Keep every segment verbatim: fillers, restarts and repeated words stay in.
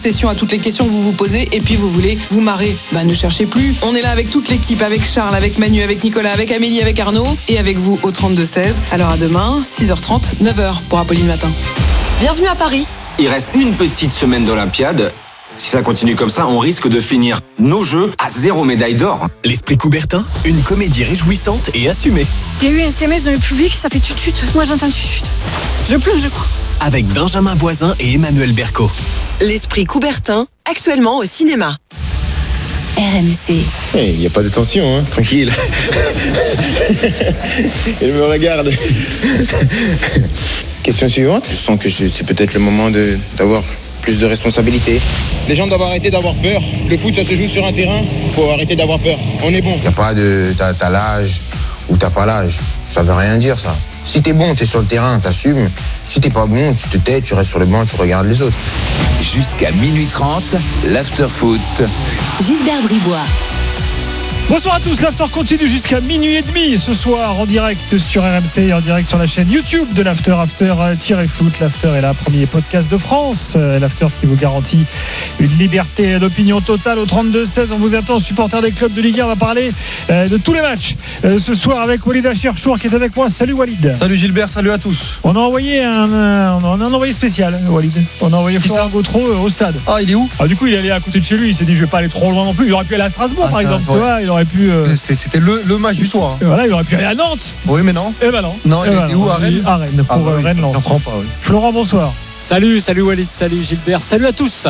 concession à toutes les questions que vous vous posez et puis vous voulez vous marrer. Bah ne cherchez plus. On est là avec toute l'équipe, avec Charles, avec Manu, avec Nicolas, avec Amélie, avec Arnaud et avec vous au trente-deux seize. Alors à demain, six heures trente, neuf heures pour Apolline Matin. Bienvenue à Paris. Il reste une petite semaine d'Olympiade. Si ça continue comme ça, on risque de finir nos Jeux à zéro médaille d'or. L'Esprit Coubertin, une comédie réjouissante et assumée. Il y a eu un S M S dans le public, ça fait tut-tut. Moi j'entends tut-tut. Je pleure, je crois. Avec Benjamin Voisin et Emmanuel Berco. L'Esprit Coubertin, actuellement au cinéma. R M C. Il hey, n'y a pas de tension, hein, tranquille. Elle me regarde. Question suivante. Je sens que je, c'est peut-être le moment de, d'avoir plus de responsabilités. Les gens doivent arrêter d'avoir peur. Le foot, ça se joue sur un terrain. Il faut arrêter d'avoir peur. On est bon. Il n'y a pas de t'as, t'as l'âge ou t'as pas l'âge. Ça veut rien dire, ça. Si t'es bon, t'es sur le terrain, t'assumes. Si t'es pas bon, tu te tais, tu restes sur le banc, tu regardes les autres. Jusqu'à minuit trente, l'after-foot. Gilbert Bribois. Bonsoir à tous, l'After continue jusqu'à minuit et demi ce soir en direct sur R M C et en direct sur la chaîne YouTube de l'After, After-Foot. L'After est le premier podcast de France. L'After qui vous garantit une liberté d'opinion totale au trente-deux seize. On vous attend, supporters des clubs de Ligue un. On va parler de tous les matchs ce soir avec Walid Acharchour qui est avec moi. Salut Walid. Salut Gilbert, salut à tous. On a envoyé un, on a un envoyé spécial, Walid. On a envoyé Florent Gautreau au stade. Ah, il est où? Ah, du coup, il est allé à côté de chez lui. Il s'est dit, je vais pas aller trop loin non plus. Il aurait pu aller à Strasbourg, ah, par exemple. Tu vois, il aurait pu. Euh... C'était le, le match du soir. Et voilà, il aurait pu aller à Nantes. Oui, mais non. Et ben non. Non, il ben était où? À Rennes. À Rennes, pour ah, bah, oui, Rennes Lens. Je comprends pas. Oui. Florent, bonsoir. Salut, salut Walid, salut Gilbert, salut à tous.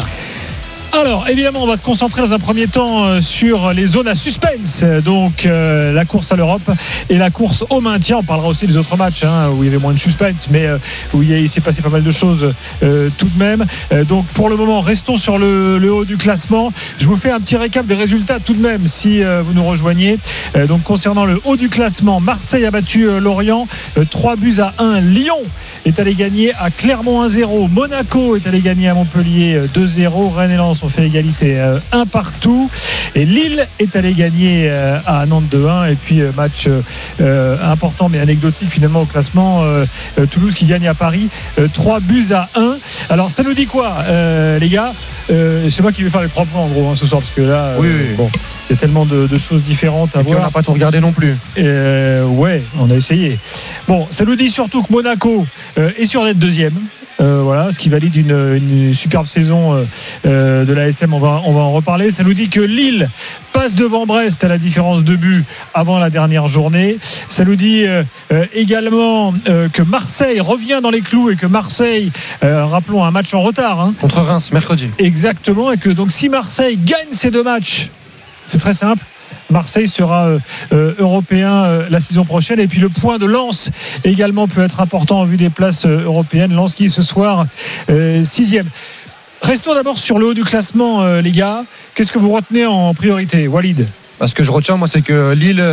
Alors évidemment on va se concentrer dans un premier temps sur les zones à suspense, donc euh, la course à l'Europe et la course au maintien. On parlera aussi des autres matchs hein, où il y avait moins de suspense mais euh, où il, y a, il s'est passé pas mal de choses euh, tout de même. Euh, donc pour le moment restons sur le, le haut du classement. Je vous fais un petit récap des résultats tout de même si euh, vous nous rejoignez. Euh, donc concernant le haut du classement, Marseille a battu euh, Lorient euh, trois buts à un. Lyon est allé gagner à Clermont un zéro. Monaco est allé gagner à Montpellier euh, deux zéro. Rennes et Lens ont fait égalité euh, un partout et Lille est allé gagner euh, à Nantes deux un et puis euh, match euh, important mais anecdotique finalement au classement euh, euh, Toulouse qui gagne à Paris euh, trois buts à un. Alors ça nous dit quoi euh, les gars euh, c'est moi qui vais faire les trois points en gros hein, ce soir parce que là euh, oui, oui. bon il y a tellement de, de choses différentes à et voir. On n'a pas tout regardé non plus. Euh, ouais, on a essayé. Bon, ça nous dit surtout que Monaco euh, est sûr d'être deuxième. Euh, voilà, ce qui valide une, une superbe saison euh, de l'A S M. On va, on va en reparler. Ça nous dit que Lille passe devant Brest à la différence de but avant la dernière journée. Ça nous dit euh, euh, également euh, que Marseille revient dans les clous et que Marseille, euh, rappelons, un match en retard. Hein. Contre Reims, mercredi. Exactement. Et que donc si Marseille gagne ces deux matchs, c'est très simple. Marseille sera euh, euh, européen euh, la saison prochaine et puis le point de Lens également peut être important en vue des places euh, européennes. Lens qui ce soir euh, sixième. Restons d'abord sur le haut du classement euh, les gars. Qu'est-ce que vous retenez en priorité, Walid? Bah, ce que je retiens moi c'est que Lille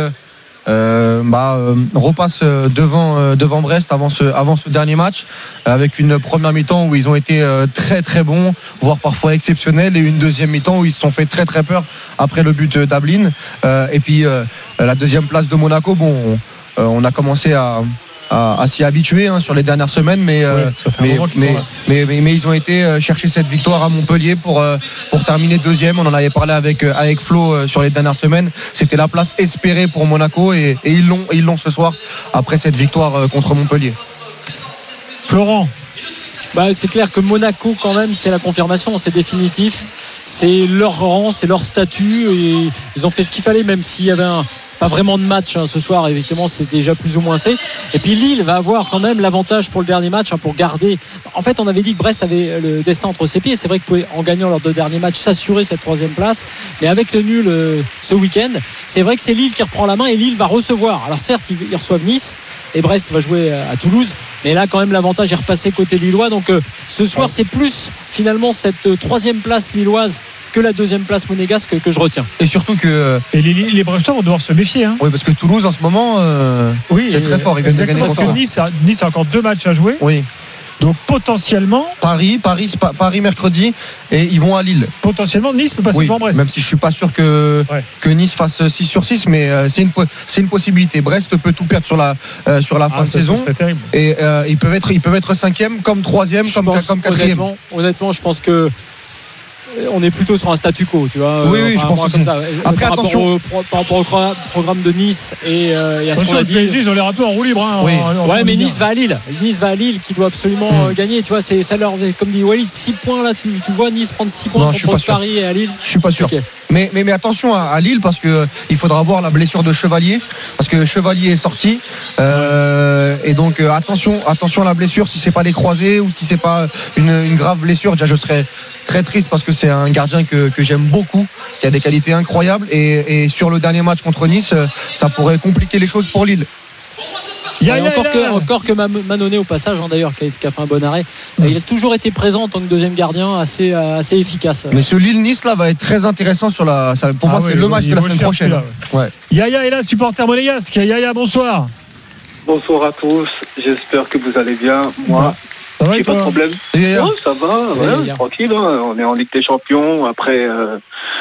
Euh, bah, euh, repasse devant, euh, devant Brest avant ce, avant ce dernier match avec une première mi-temps où ils ont été euh, très très bons voire parfois exceptionnels et une deuxième mi-temps où ils se sont fait très très peur après le but d'Ablin euh, et puis euh, la deuxième place de Monaco bon on, euh, on a commencé à À, à s'y habituer hein, sur les dernières semaines mais, euh, oui, mais, mais, mais, mais, mais ils ont été chercher cette victoire à Montpellier pour, euh, pour terminer deuxième. On en avait parlé avec, avec Flo euh, sur les dernières semaines. C'était la place espérée pour Monaco et, et ils, l'ont, ils l'ont ce soir après cette victoire euh, contre Montpellier. Florent. Bah, c'est clair que Monaco quand même c'est la confirmation, c'est définitif, c'est leur rang, c'est leur statut et ils ont fait ce qu'il fallait même s'il y avait un pas vraiment de match hein, ce soir, évidemment c'était déjà plus ou moins fait et puis Lille va avoir quand même l'avantage pour le dernier match hein, pour garder, en fait on avait dit que Brest avait le destin entre ses pieds, c'est vrai que pouvait, en gagnant leurs deux derniers matchs s'assurer cette troisième place mais avec le nul euh, ce week-end c'est vrai que c'est Lille qui reprend la main et Lille va recevoir, alors certes ils, ils reçoivent Nice et Brest va jouer à Toulouse mais là quand même l'avantage est repassé côté lillois donc euh, ce soir c'est plus finalement cette euh, troisième place lilloise que la deuxième place monégasque que je retiens. Et surtout que et les, les Brestois vont devoir se méfier. Hein. Oui, parce que Toulouse en ce moment, euh, oui, c'est très fort. Ils viennent de gagner contre Nice. A, nice a encore deux matchs à jouer. Oui. Donc potentiellement Paris, Paris, Paris mercredi et ils vont à Lille. Potentiellement Nice peut passer oui, devant Brest. Même si je suis pas sûr que ouais. que Nice fasse six sur six, mais euh, c'est une c'est une possibilité. Brest peut tout perdre sur la euh, sur la fin ah, de ça, saison. Ça terrible. Et euh, ils peuvent être ils peuvent être cinquième, comme troisième, comme comme quatrième. Honnêtement, honnêtement, je pense que on est plutôt sur un statu quo, tu vois. Oui, oui, enfin, je pense aussi. comme ça. Après, par attention. Rapport au, par rapport au pro- programme de Nice et, euh, et à ce qu'on a Le dit. P S G, ils ont l'air un peu en roue libre. Hein, Oui. en- en Ouais, mais Ligue un. Nice va à Lille. Nice va à Lille qui doit absolument Mmh. euh, gagner. Tu vois, c'est, ça leur, comme dit Walid, six points là. Tu, tu vois Nice prendre six points Non, je suis contre pas sûr. Paris et à Lille. Je suis pas sûr. Ok. Mais, mais, mais attention à, à Lille parce que il faudra voir la blessure de Chevalier parce que Chevalier est sorti euh, et donc euh, attention attention à la blessure si c'est pas des croisés ou si c'est pas une, une grave blessure. Déjà je serais très triste parce que c'est un gardien que, que j'aime beaucoup, qui a des qualités incroyables et, et sur le dernier match contre Nice ça pourrait compliquer les choses pour Lille. Il y a, Ouais, il y a- encore, il y a- que, encore que Man- Manonnet au passage hein, d'ailleurs qui a, qui a fait un bon arrêt. Euh, il a toujours été présent en tant que deuxième gardien assez, euh, assez efficace. Mais ce Lille-Nice là va être très intéressant sur la. ça- pour Ah moi oui, c'est le il match vaut- de la il vaut semaine cher, prochaine. celui-là, Ouais. Yaya est là, supporter monégasque. Yaya, bonsoir. Bonsoir à tous, j'espère que vous allez bien. Moi, Ça va j'ai et pas de toi problème. Et Yaya Ouais, ça va, Ouais, ouais, Yaya. tranquille. Hein. On est en Ligue des Champions. Après, euh,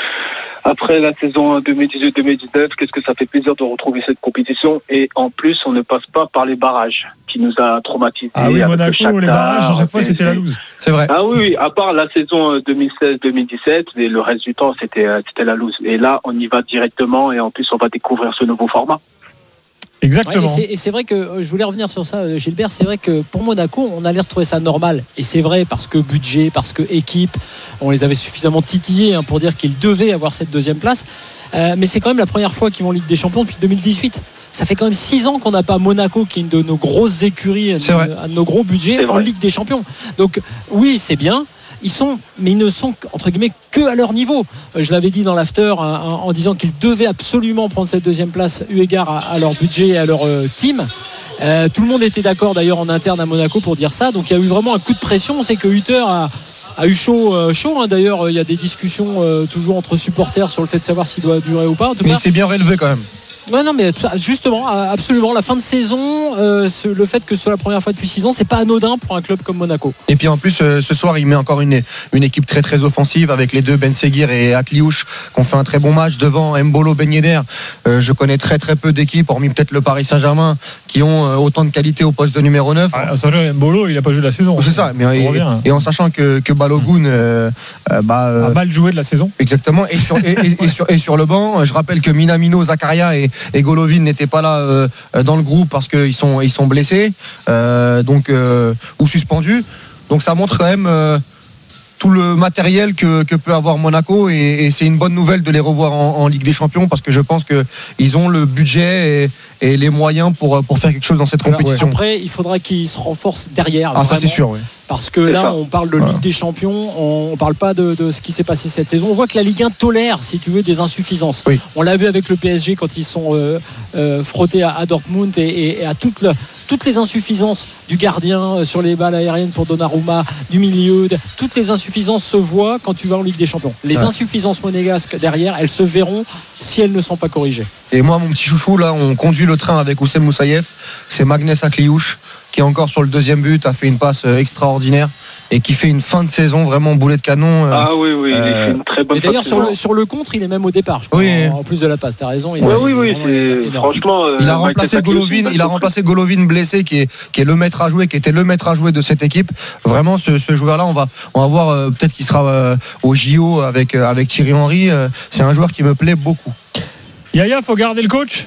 après la saison deux mille dix-huit deux mille dix-neuf, qu'est-ce que ça fait plaisir de retrouver cette compétition. Et en plus, on ne passe pas par les barrages qui nous a traumatisés. Ah oui, avec le Monaco, Shakhtar, les barrages, à chaque fois, P S G. c'était la loose. C'est vrai. Ah oui, oui, à part la saison deux mille seize deux mille dix-sept, et le reste du temps, c'était, euh, c'était la loose. Et là, on y va directement et en plus, on va découvrir ce nouveau format. Exactement. Ouais, et, c'est, et c'est vrai que euh, je voulais revenir sur ça, euh, Gilbert. C'est vrai que pour Monaco, on allait retrouver ça normal. Et c'est vrai parce que budget, parce que équipe, on les avait suffisamment titillés hein, pour dire qu'ils devaient avoir cette deuxième place. Euh, mais c'est quand même la première fois qu'ils vont en Ligue des Champions depuis deux mille dix-huit. Ça fait quand même six ans qu'on n'a pas Monaco, qui est une de nos grosses écuries, un de, un de nos gros budgets en Ligue des Champions. Donc oui, c'est bien. Ils sont, mais ils ne sont entre guillemets que à leur niveau. Euh, je l'avais dit dans l'after hein, en, en disant qu'ils devaient absolument prendre cette deuxième place eu égard à, à leur budget et à leur euh, team. Euh, tout le monde était d'accord d'ailleurs en interne à Monaco pour dire ça. Donc il y a eu vraiment un coup de pression. On sait que Hutter a, a eu chaud, euh, chaud hein. D'ailleurs il y a des discussions euh, toujours entre supporters sur le fait de savoir s'il doit durer ou pas. En tout Mais cas, il s'est bien relevé quand même. Ouais, non, mais justement, absolument, la fin de saison, euh, ce, le fait que ce soit la première fois depuis six ans, c'est pas anodin pour un club comme Monaco. Et puis en plus, euh, ce soir, il met encore une, une équipe très très offensive avec les deux Ben Seguir et Akliouche qui ont fait un très bon match devant Mbolo, Ben Yedder. Euh, je connais très très peu d'équipes, hormis peut-être le Paris Saint-Germain, qui ont euh, autant de qualité au poste de numéro neuf. Ah, Mbolo, il a pas joué de la saison. C'est ça, mais et, revient, hein. et en sachant que, que Balogun euh, euh, bah, euh, a mal joué de la saison. Exactement. Et sur, et, et, et sur, et sur le banc, je rappelle que Minamino, Zakaria et, et Golovin n'étaient pas là euh, dans le groupe parce qu'ils sont, ils sont blessés euh, donc, euh, ou suspendus. Donc ça montre quand même euh, tout le matériel que, que peut avoir Monaco et, et c'est une bonne nouvelle de les revoir en, en Ligue des Champions parce que je pense qu'ils ont le budget et, et les moyens pour, pour faire quelque chose dans cette compétition. Après, il faudra qu'ils se renforcent derrière. Ah, ça c'est sûr, oui. Parce que c'est là, ça. On parle de Ligue des Champions, on ne parle pas de, de ce qui s'est passé cette saison. On voit que la Ligue un tolère, si tu veux, des insuffisances. Oui. On l'a vu avec le P S G quand ils sont euh, euh, frottés à, à Dortmund et, et, et à toute le, toutes les insuffisances du gardien sur les balles aériennes pour Donnarumma, du milieu, de, toutes les insuffisances se voient quand tu vas en Ligue des Champions. Les ouais. insuffisances monégasques derrière, elles se verront si elles ne sont pas corrigées. Et moi, mon petit chouchou, là, on conduit le train avec Oussem Moussaïef, c'est Magnès Akliouche qui est encore sur le deuxième but, a fait une passe extraordinaire et qui fait une fin de saison vraiment boulet de canon. Euh, ah oui, oui, il euh, fait une très bonne et d'ailleurs, sur le, sur le contre, il est même au départ, je crois, oui. en, en plus de la passe. Tu as raison. Il ouais, a, oui, oui, c'est, franchement. Il a remplacé Golovin, il a remplacé Golovin blessé, qui est, qui est le maître à jouer, qui était le maître à jouer de cette équipe. Vraiment, ce, ce joueur-là, on va, on va voir euh, peut-être qu'il sera euh, au J O avec, euh, avec Thierry Henry. Euh, c'est un joueur qui me plaît beaucoup. Yaya, faut garder le coach.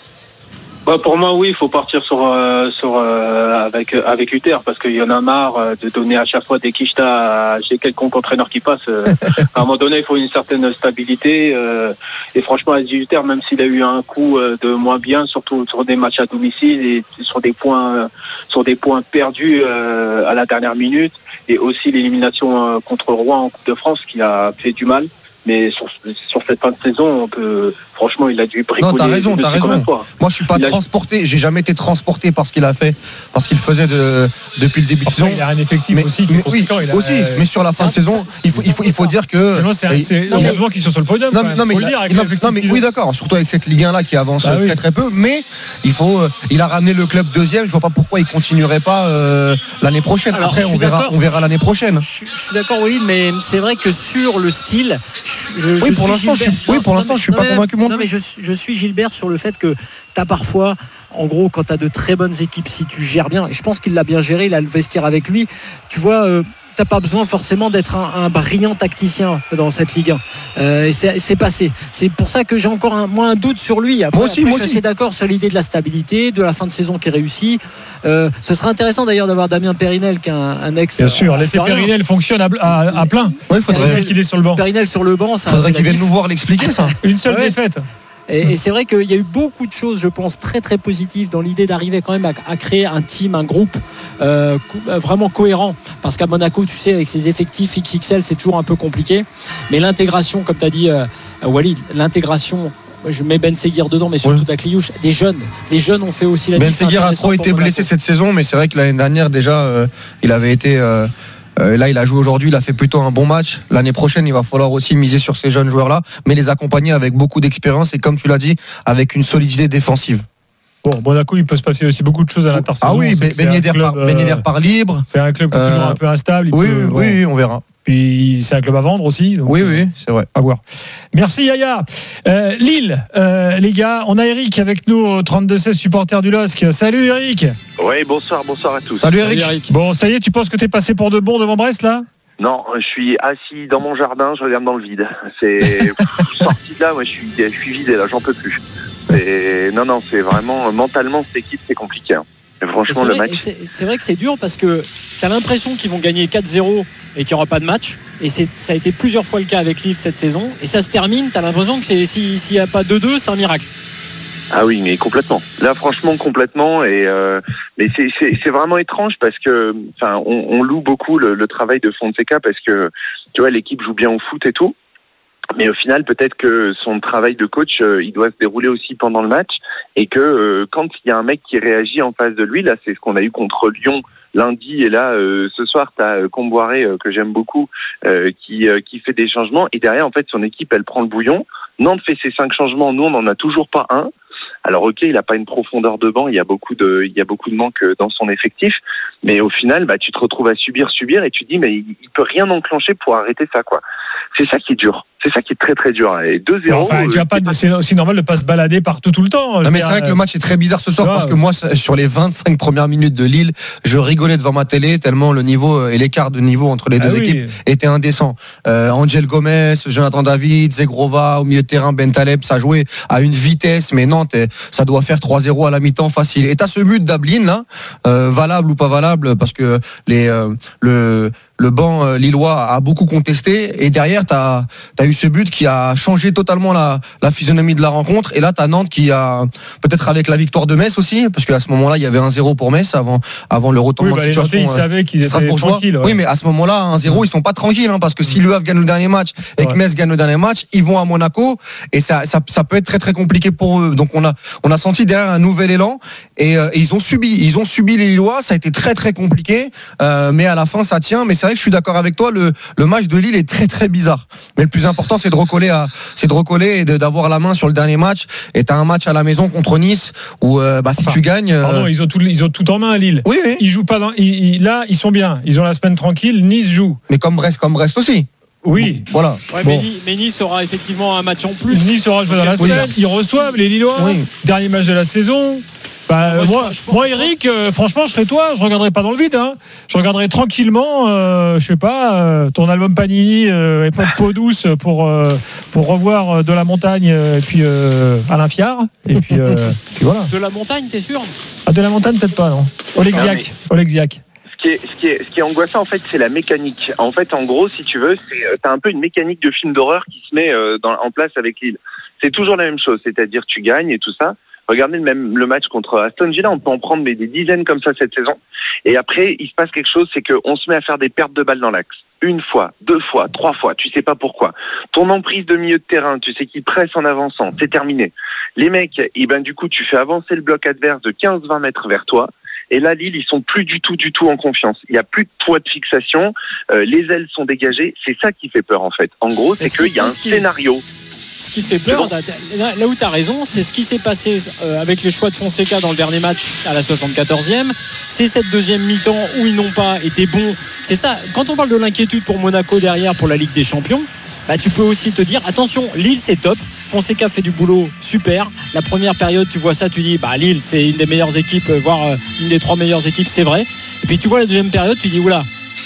Bah pour moi oui, il faut partir sur euh, sur euh, avec euh, avec Hutter parce qu'il y en a marre euh, de donner à chaque fois des quichetas chez quelconque entraîneur qui passe. Euh, à un moment donné, il faut une certaine stabilité euh, et franchement, Hutter, même s'il a eu un coup euh, de moins bien, surtout sur des matchs à domicile et sur des points euh, sur des points perdus euh, à la dernière minute et aussi l'élimination euh, contre Rouen en Coupe de France qui a fait du mal. Mais sur, sur cette fin de saison, on peut, franchement, il a dû bricoler. Non, t'as raison, t'as raison. Moi, je suis pas il transporté. A... J'ai jamais été transporté par ce qu'il a fait, parce qu'il faisait de, depuis le début de saison. Il a un effectif mais, aussi. Qui mais, oui, il a, aussi. Euh, mais sur la fin de saison, il faut, il faut, il faut dire que. Mais non, c'est, c'est heureusement qu'ils sont sur le podium. Non, non mais, il, non, non, mais oui, d'accord. Surtout avec cette Ligue un là qui avance bah, très oui. très peu. Mais il faut, il a ramené le club deuxième. Je vois pas pourquoi il continuerait pas euh, l'année prochaine. Alors, après, on verra, on verra l'année prochaine. Je, je suis d'accord, Walid, mais c'est vrai que sur le style, je, je oui, pour l'instant, je suis, oui, pour l'instant, je suis pas convaincu. Non, mais je, je suis Gilbert sur le fait que tu as parfois, en gros, quand tu as de très bonnes équipes, si tu gères bien, et je pense qu'il l'a bien géré, il a le vestiaire avec lui, tu vois, euh, t'as pas besoin forcément d'être un, un brillant tacticien dans cette Ligue un. Euh, et c'est, c'est passé. C'est pour ça que j'ai encore un, moins un doute sur lui. Après, moi aussi, après, moi je aussi. suis d'accord sur l'idée de la stabilité, de la fin de saison qui est réussie. Euh, ce serait intéressant d'ailleurs d'avoir Damien Périnel, qui est un, un ex. Bien sûr, l'effet Périnel fonctionne à, à, à plein. Oui, il faudrait qu'il est sur le banc. Périnel sur le banc, ça faudrait qu'il vienne nous voir l'expliquer ça. Une seule ouais. défaite. Et, et c'est vrai qu'il y a eu beaucoup de choses, je pense, très très positives dans l'idée d'arriver quand même à, à créer un team, un groupe euh, co- vraiment cohérent. Parce qu'à Monaco, tu sais, avec ses effectifs X X L, c'est toujours un peu compliqué. Mais l'intégration, comme tu as dit, euh, Walid, l'intégration. Je mets Ben Seguir dedans, mais surtout oui. Akliouche, des jeunes. Les jeunes ont fait aussi la Ben différence. Ben Seguir a trop été blessé cette saison, mais c'est vrai que l'année dernière déjà, euh, il avait été. Euh, Euh, là, il a joué aujourd'hui, il a fait plutôt un bon match. L'année prochaine, il va falloir aussi miser sur ces jeunes joueurs-là, mais les accompagner avec beaucoup d'expérience et, comme tu l'as dit, avec une solidité défensive. Bon, Monaco, il peut se passer aussi beaucoup de choses à l'intersaison. Ah oui, Ben Yedder par, euh, par libre. C'est un club qui est toujours euh, un peu instable. Oui, peut, oui, bon. oui, on verra. Puis c'est un club à vendre aussi. Donc, oui, oui, c'est vrai. À voir. Merci Yaya. Euh, Lille, euh, les gars, on a Eric avec nous au trente-deux seize, supporter du L O S C. Salut Eric. Oui, bonsoir, bonsoir à tous. Salut Eric. Salut Eric. Bon, ça y est, tu penses que t'es passé pour de bon devant Brest là ? Non, je suis assis dans mon jardin, je regarde dans le vide. C'est sorti de là, moi je suis, je suis vidé là, j'en peux plus. Et non, non, c'est vraiment mentalement cette équipe, c'est compliqué. Hein. Et franchement, c'est le vrai, match. C'est, c'est vrai que c'est dur parce que tu as l'impression qu'ils vont gagner quatre zéro et qu'il n'y aura pas de match. Et c'est, ça a été plusieurs fois le cas avec Lille cette saison. Et ça se termine, tu as l'impression que c'est, si, s'il n'y a pas deux deux, c'est un miracle. Ah oui, mais complètement. Là, franchement, complètement. Et euh, mais c'est, c'est, c'est vraiment étrange parce que, enfin, on, on loue beaucoup le, le travail de Fonseca parce que, tu vois, l'équipe joue bien au foot et tout. Mais au final, peut-être que son travail de coach, euh, il doit se dérouler aussi pendant le match et que euh, quand il y a un mec qui réagit en face de lui, là, c'est ce qu'on a eu contre Lyon lundi et là, euh, ce soir, t'as euh, Comboiré euh, que j'aime beaucoup, euh, qui euh, qui fait des changements et derrière, en fait, son équipe, elle prend le bouillon. Nantes fait ses cinq changements, nous, on n'en a toujours pas un. Alors ok, il n'a pas une profondeur de banc, il y a beaucoup de, il y a beaucoup de manque dans son effectif, mais au final, bah, tu te retrouves à subir, subir, et tu te dis, mais il, il peut rien enclencher pour arrêter ça, quoi. C'est ça qui est dur. C'est ça qui est très très dur. Et deux zéro. Enfin, tu as pas de, c'est aussi normal de pas se balader partout tout le temps. Non, mais c'est vrai que le match est très bizarre ce soir parce que moi, sur les vingt-cinq premières minutes de Lille, je rigolais devant ma télé tellement le niveau et l'écart de niveau entre les deux ah oui. équipes était indécent. Euh, Angel Gomez, Jonathan David, Zegrova au milieu de terrain, Ben Taleb, ça jouait à une vitesse, mais Nantes, ça doit faire trois zéro à la mi-temps facile. Et t'as ce but d'Ablin là, euh, valable ou pas valable, parce que les euh, le le banc euh, lillois a beaucoup contesté et derrière t'as t'as eu ce but qui a changé totalement la la physionomie de la rencontre et là t'as Nantes qui a peut-être avec la victoire de Metz aussi parce qu'à ce moment-là il y avait un zéro pour Metz avant avant le retournement oui, bah, de situation. Les Nantais, ils euh, savaient qu'ils étaient tranquilles. Ouais. Oui, mais à ce moment-là un zéro ils sont pas tranquilles hein, parce que si le Havre gagne le dernier match et que Metz gagne le dernier match, ils vont à Monaco et ça ça ça peut être très très compliqué pour eux. Donc on a on a senti derrière un nouvel élan et, euh, et ils ont subi ils ont subi les Lillois, ça a été très très compliqué euh, mais à la fin ça tient. Mais c'est vrai que je suis d'accord avec toi, le le match de Lille est très très bizarre. Mais le plus important c'est de recoller à c'est de recoller et de, d'avoir la main sur le dernier match. Et t'as un match à la maison contre Nice où euh, bah si enfin, tu gagnes. Euh... Pardon, ils ont tout ils ont tout en main à Lille. Oui, oui. Ils jouent pas dans, ils, ils, là ils sont bien. Ils ont la semaine tranquille. Nice joue. Mais comme Brest comme Brest aussi. Oui, bon, voilà. Ouais, bon. mais Nice aura effectivement un match en plus. Nice aura joué dans la semaine. Oui. Ils reçoivent les Lillois. Oui. Dernier match de la saison. Bah, moi, moi, je, je, moi, Eric, euh, franchement, je serais toi, je regarderais pas dans le vide. Hein. Je regarderais tranquillement, euh, je sais pas, euh, ton album Panini, euh, époque peau douce pour euh, pour revoir de la montagne euh, et puis euh, Alain Fiard et puis, euh, puis voilà. De la montagne, t'es sûr? Ah, de la montagne, peut-être pas, non. Olexiac, Olexiac. Ce qui, est, ce, qui est, ce qui est angoissant, en fait, c'est la mécanique. En fait, en gros, si tu veux, c'est, t'as un peu une mécanique de film d'horreur qui se met euh, dans, en place avec Lille. C'est toujours la même chose, c'est-à-dire tu gagnes et tout ça. Regardez le même le match contre Aston Villa, on peut en prendre des, des dizaines comme ça cette saison. Et après, il se passe quelque chose, c'est qu'on se met à faire des pertes de balles dans l'axe. Une fois, deux fois, trois fois, tu sais pas pourquoi. Ton emprise de milieu de terrain, tu sais qu'ils pressent en avançant, c'est terminé. Les mecs, et ben du coup, tu fais avancer le bloc adverse de quinze vingt mètres vers toi. Et là, Lille, ils sont plus du tout, du tout en confiance. Il y a plus de toit de fixation, euh, les ailes sont dégagées. C'est ça qui fait peur en fait. En gros, c'est qu'il y a un scénario. Ce qui fait peur, là où tu as raison, c'est ce qui s'est passé avec les choix de Fonseca dans le dernier match à la soixante-quatorzième. C'est cette deuxième mi-temps où ils n'ont pas été bons. C'est ça, quand on parle de l'inquiétude pour Monaco derrière pour la Ligue des Champions, bah tu peux aussi te dire, attention, Lille c'est top, Fonseca fait du boulot super. La première période, tu vois ça, tu dis, bah Lille c'est une des meilleures équipes, voire une des trois meilleures équipes, c'est vrai. Et puis tu vois la deuxième période, tu dis, oula,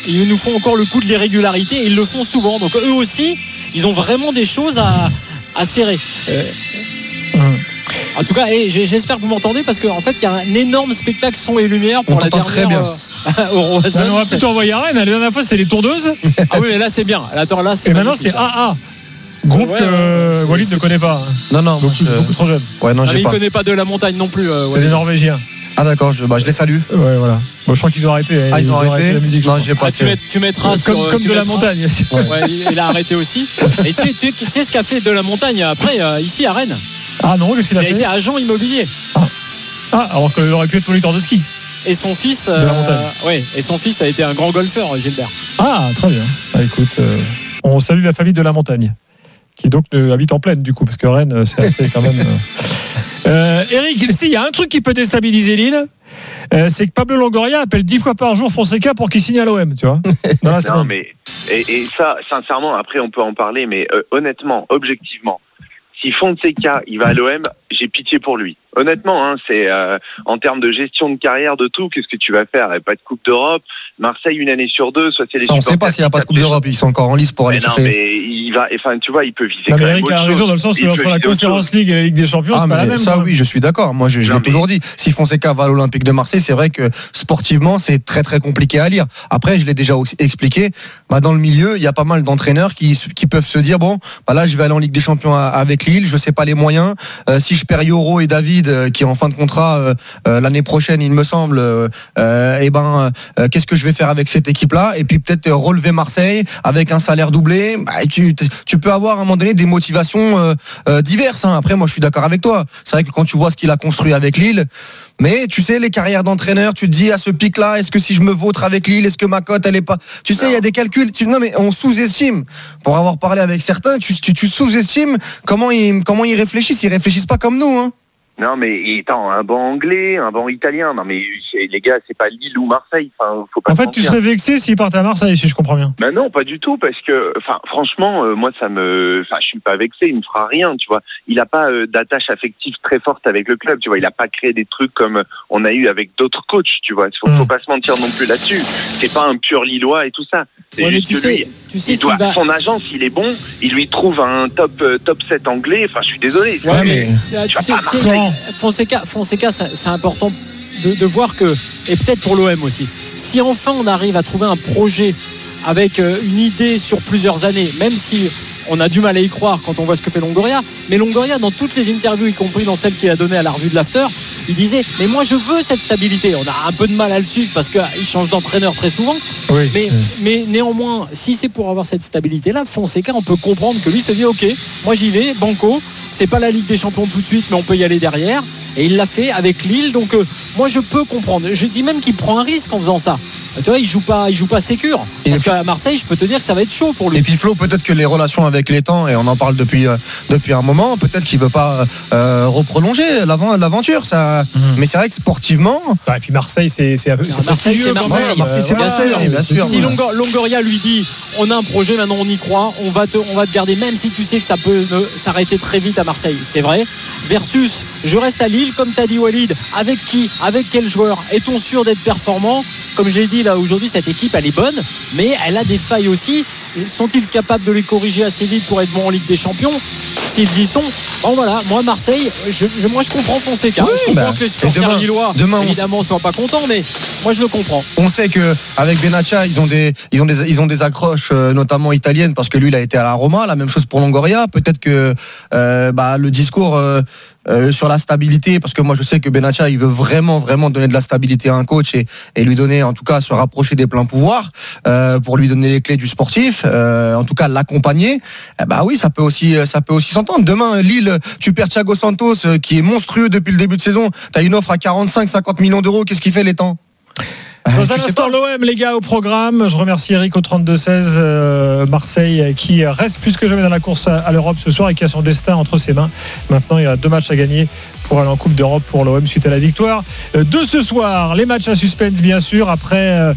ils nous font encore le coup de l'irrégularité et ils le font souvent. Donc eux aussi, ils ont vraiment des choses à, à serrer. Euh, mmh. En tout cas, et j'espère que vous m'entendez parce qu'en en fait, il y a un énorme spectacle son et lumière pour on la dernière très bien. Euh, au Roison. On aurait plutôt envoyé à Rennes. La dernière fois, c'était les tondeuses. Ah oui, mais là, c'est bien. Attends, là, c'est et maintenant, c'est A A. Groupe ouais, que euh, ouais, Walid ne connaît pas. Non, non, beaucoup, je... beaucoup trop jeune. Ouais, non, ah, j'ai mais pas. il connaît pas de la montagne non plus. Euh, c'est des Norvégiens. Ah d'accord, je, bah, je les salue. Ouais, voilà. Bon, je crois qu'ils ont arrêté. Ah, ils, ils ont arrêté, arrêté la musique. Non, j'ai pas. Ah, tu, met, tu mettras comme, sur, comme tu de mettras, la montagne. Ouais. Ouais, il a arrêté aussi. Et tu sais, tu, tu sais ce qu'a fait de la montagne après euh, ici à Rennes. Ah non, qu'est-ce qu'il a il fait? Il a été agent immobilier. Ah, ah alors qu'il aurait pu être moniteur de ski. Et son fils, de la montagne. Euh, ouais, et son fils a été un grand golfeur, Gilbert. Ah, très bien. Ah, écoute, euh, on salue la famille de la montagne, qui donc euh, habite en plaine du coup, parce que Rennes, c'est assez quand même. Euh... Euh, Eric, il y a un truc qui peut déstabiliser Lille. Euh, c'est que Pablo Longoria appelle dix fois par jour Fonseca pour qu'il signe à l'O M, tu vois. Non, mais et, et ça, sincèrement, après on peut en parler, mais euh, honnêtement, objectivement, si Fonseca il va à l'O M, j'ai pitié pour lui. Honnêtement, hein, c'est euh, en termes de gestion de carrière, de tout, qu'est-ce que tu vas faire? Pas de Coupe d'Europe, Marseille une année sur deux, soit c'est les. Ça, on ne sait pas s'il n'y a pas de Coupe d'Europe, ils sont encore en lice pour aller mais non, chercher. mais il va, enfin, tu vois, il peut viser. Non, quand mais même Eric autre a raison chose. dans le sens Il où entre la Conférence League et la Ligue des Champions, ah, c'est pas la même. Ça, quoi. oui, je suis d'accord. Moi, je, je l'ai mais... toujours dit. Si Fonseca va à l'Olympique de Marseille, c'est vrai que sportivement, c'est très très compliqué à lire. Après, je l'ai déjà expliqué. Bah, dans le milieu, il y a pas mal d'entraîneurs qui, qui peuvent se dire bon, bah là, je vais aller en Ligue des Champions avec Lille. Je sais pas les moyens. Euh, si je perds Yoro et David, euh, qui est en fin de contrat euh, euh, l'année prochaine, il me semble. Euh, et ben, euh, qu'est-ce que je vais faire avec cette équipe-là? Et puis peut-être relever Marseille avec un salaire doublé. Bah, tu, tu peux avoir à un moment donné des motivations euh, euh, diverses. Hein. Après, moi, je suis d'accord avec toi. C'est vrai que quand tu vois ce qu'il a construit avec Lille. Mais tu sais, les carrières d'entraîneur, tu te dis à ce pic-là, est-ce que si je me vautre avec Lille, est-ce que ma cote, elle est pas. Tu sais, il y a des calculs. Tu... Non, mais on sous-estime. Pour avoir parlé avec certains, tu, tu, tu sous-estimes comment ils, comment ils réfléchissent. Ils réfléchissent pas comme nous. Hein. Non, mais attends, un banc anglais, un banc italien. Non, mais les gars, c'est pas Lille ou Marseille. Enfin, faut pas. En fait, tu serais vexé s'ils partent à Marseille, si je comprends bien. Ben non, pas du tout, parce que, enfin, franchement, euh, moi, ça me, enfin, je suis pas vexé. Il me fera rien, tu vois. Il a pas euh, d'attache affective très forte avec le club, tu vois. Il a pas créé des trucs comme on a eu avec d'autres coachs, tu vois. Faut, mmh. faut pas se mentir non plus là-dessus. C'est pas un pur Lillois et tout ça. C'est ouais, juste tu que sais, lui, tu sais il doit, va... son agence, il est bon, il lui trouve un top euh, top sept anglais. Enfin, je suis désolé. Ouais, mais, mais tu, tu sais, tu sais, Fonseca, Fonseca, c'est important de, de voir que, et peut-être pour l'O M aussi, si enfin on arrive à trouver un projet avec une idée sur plusieurs années, même si on a du mal à y croire quand on voit ce que fait Longoria, mais Longoria, dans toutes les interviews, y compris dans celle qu'il a donnée à la revue de l'After, il disait mais moi je veux cette stabilité. On a un peu de mal à le suivre parce qu'il change d'entraîneur très souvent, oui, mais, oui. mais néanmoins si c'est pour avoir cette stabilité là, Fonseca, on peut comprendre que lui se dit ok, moi j'y vais, banco, c'est pas la Ligue des Champions tout de suite mais on peut y aller derrière. Et il l'a fait avec Lille, donc euh, moi je peux comprendre. Je dis même qu'il prend un risque en faisant ça. Tu vois, il joue pas, il joue pas sécure. Parce qu'à Marseille, je peux te dire que ça va être chaud pour lui. Et puis Flo, peut-être que les relations avec les temps, et on en parle depuis euh, depuis un moment, peut-être qu'il veut pas euh, reprolonger l'aventure. Ça, mmh. mais c'est vrai que sportivement. Ouais, et puis Marseille, c'est c'est, c'est Marseille, c'est Marseille. Ouais, Marseille, c'est Marseille, bien, bien sûr. Si Longo, Longoria lui dit, on a un projet, maintenant on y croit, on va te, on va te garder, même si tu sais que ça peut s'arrêter très vite à Marseille. C'est vrai. Versus, je reste à Lille, comme t'as dit Walid. Avec qui? Avec quel joueur? Est-on sûr d'être performant? Comme j'ai dit là aujourd'hui, cette équipe elle est bonne, mais elle a des failles aussi. Sont-ils capables de les corriger assez vite pour être bons en Ligue des Champions? S'ils y sont, bon voilà, moi Marseille, je, je, moi je comprends Fonseca. Oui, je comprends bah, que les supporters lillois évidemment ne soient pas contents, mais moi je le comprends. On sait que avec Benatia, ils ont des, ils ont des, ils ont des accroches euh, notamment italiennes parce que lui il a été à la Roma. La même chose pour Longoria. Peut-être que euh, bah, le discours. Euh, Euh, sur la stabilité, parce que moi je sais que Benatia il veut vraiment vraiment donner de la stabilité à un coach et, et lui donner, en tout cas se rapprocher des pleins pouvoirs euh, pour lui donner les clés du sportif, euh, en tout cas l'accompagner. Eh bah oui, ça peut aussi ça peut aussi s'entendre. Demain Lille, tu perds Thiago Santos euh, qui est monstrueux depuis le début de saison, t'as une offre à quarante-cinq cinquante millions d'euros, qu'est-ce qu'il fait les temps? Dans un instant, l'O M, les gars, au programme. Je remercie Eric au trente-deux seize, euh, Marseille, qui reste plus que jamais dans la course à, à l'Europe ce soir et qui a son destin entre ses mains. Maintenant, il y a deux matchs à gagner pour aller en Coupe d'Europe pour l'O M suite à la victoire euh, de ce soir. Les matchs à suspense, bien sûr. Après euh,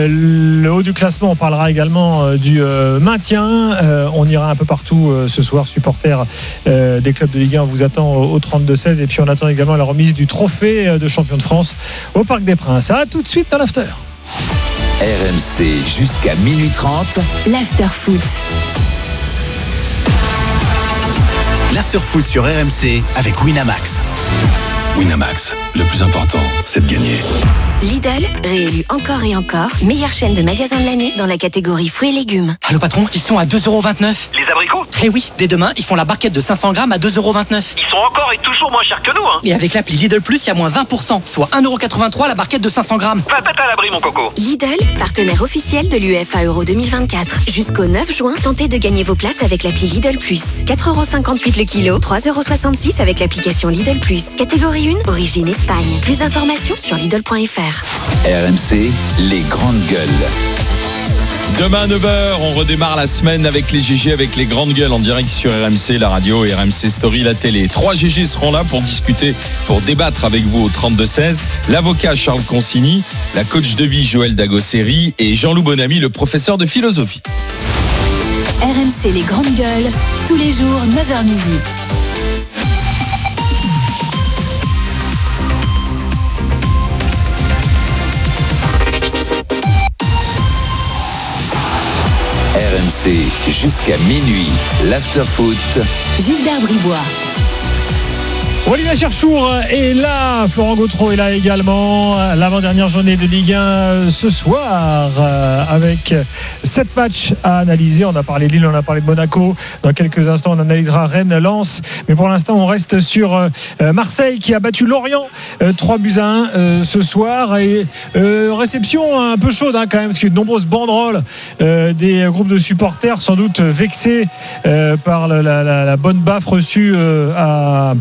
le haut du classement, on parlera également euh, du euh, maintien. Euh, on ira un peu partout euh, ce soir. Supporters euh, des clubs de Ligue un, on vous attend au, au trente-deux seize. Et puis, on attend également la remise du trophée de champion de France au Parc des Princes. À tout de suite dans l'after. R M C jusqu'à minuit trente. L'Afterfoot. L'Afterfoot sur R M C avec Winamax. Winamax, le plus important, c'est de gagner. Lidl, réélu encore et encore, meilleure chaîne de magasins de l'année dans la catégorie fruits et légumes. Allô patron, ils sont à deux euros vingt-neuf. Les abricots ? Eh oui, dès demain, ils font la barquette de cinq cents grammes à deux euros vingt-neuf. Ils sont encore et toujours moins chers que nous, hein. Et avec l'appli Lidl Plus, il y a moins vingt pour cent, soit un euro quatre-vingt-trois la barquette de cinq cents grammes. Va pas à l'abri, mon coco. Lidl, partenaire officiel de l'UEFA Euro deux mille vingt-quatre. Jusqu'au neuf juin, tentez de gagner vos places avec l'appli Lidl Plus. quatre euros cinquante-huit le kilo, trois euros soixante-six avec l'application Lidl Plus. Catégorie un, origine Espagne. Plus d'informations sur Lidl point F R. R M C, les grandes gueules. Demain à neuf heures, on redémarre la semaine avec les G G, avec les grandes gueules en direct sur R M C, la radio et R M C Story, la télé. Trois G G seront là pour discuter, pour débattre avec vous au trente-deux seize. L'avocat Charles Consigny, la coach de vie Joël Dagosseri et Jean-Loup Bonamy, le professeur de philosophie. R M C les grandes gueules, tous les jours neuf heures midi. R M C jusqu'à minuit, l'Afterfoot. Gilbert Bribois. Olivier Cherchour est là, Florent Gautreau est là également. L'avant-dernière journée de Ligue un ce soir avec sept matchs à analyser. On a parlé de Lille, on a parlé de Monaco. Dans quelques instants, on analysera Rennes, Lens. Mais pour l'instant, on reste sur Marseille qui a battu Lorient trois buts à un ce soir. Et réception un peu chaude hein, quand même, parce qu'il y a de nombreuses banderoles des groupes de supporters, sans doute vexés par la, la, la bonne baffe reçue à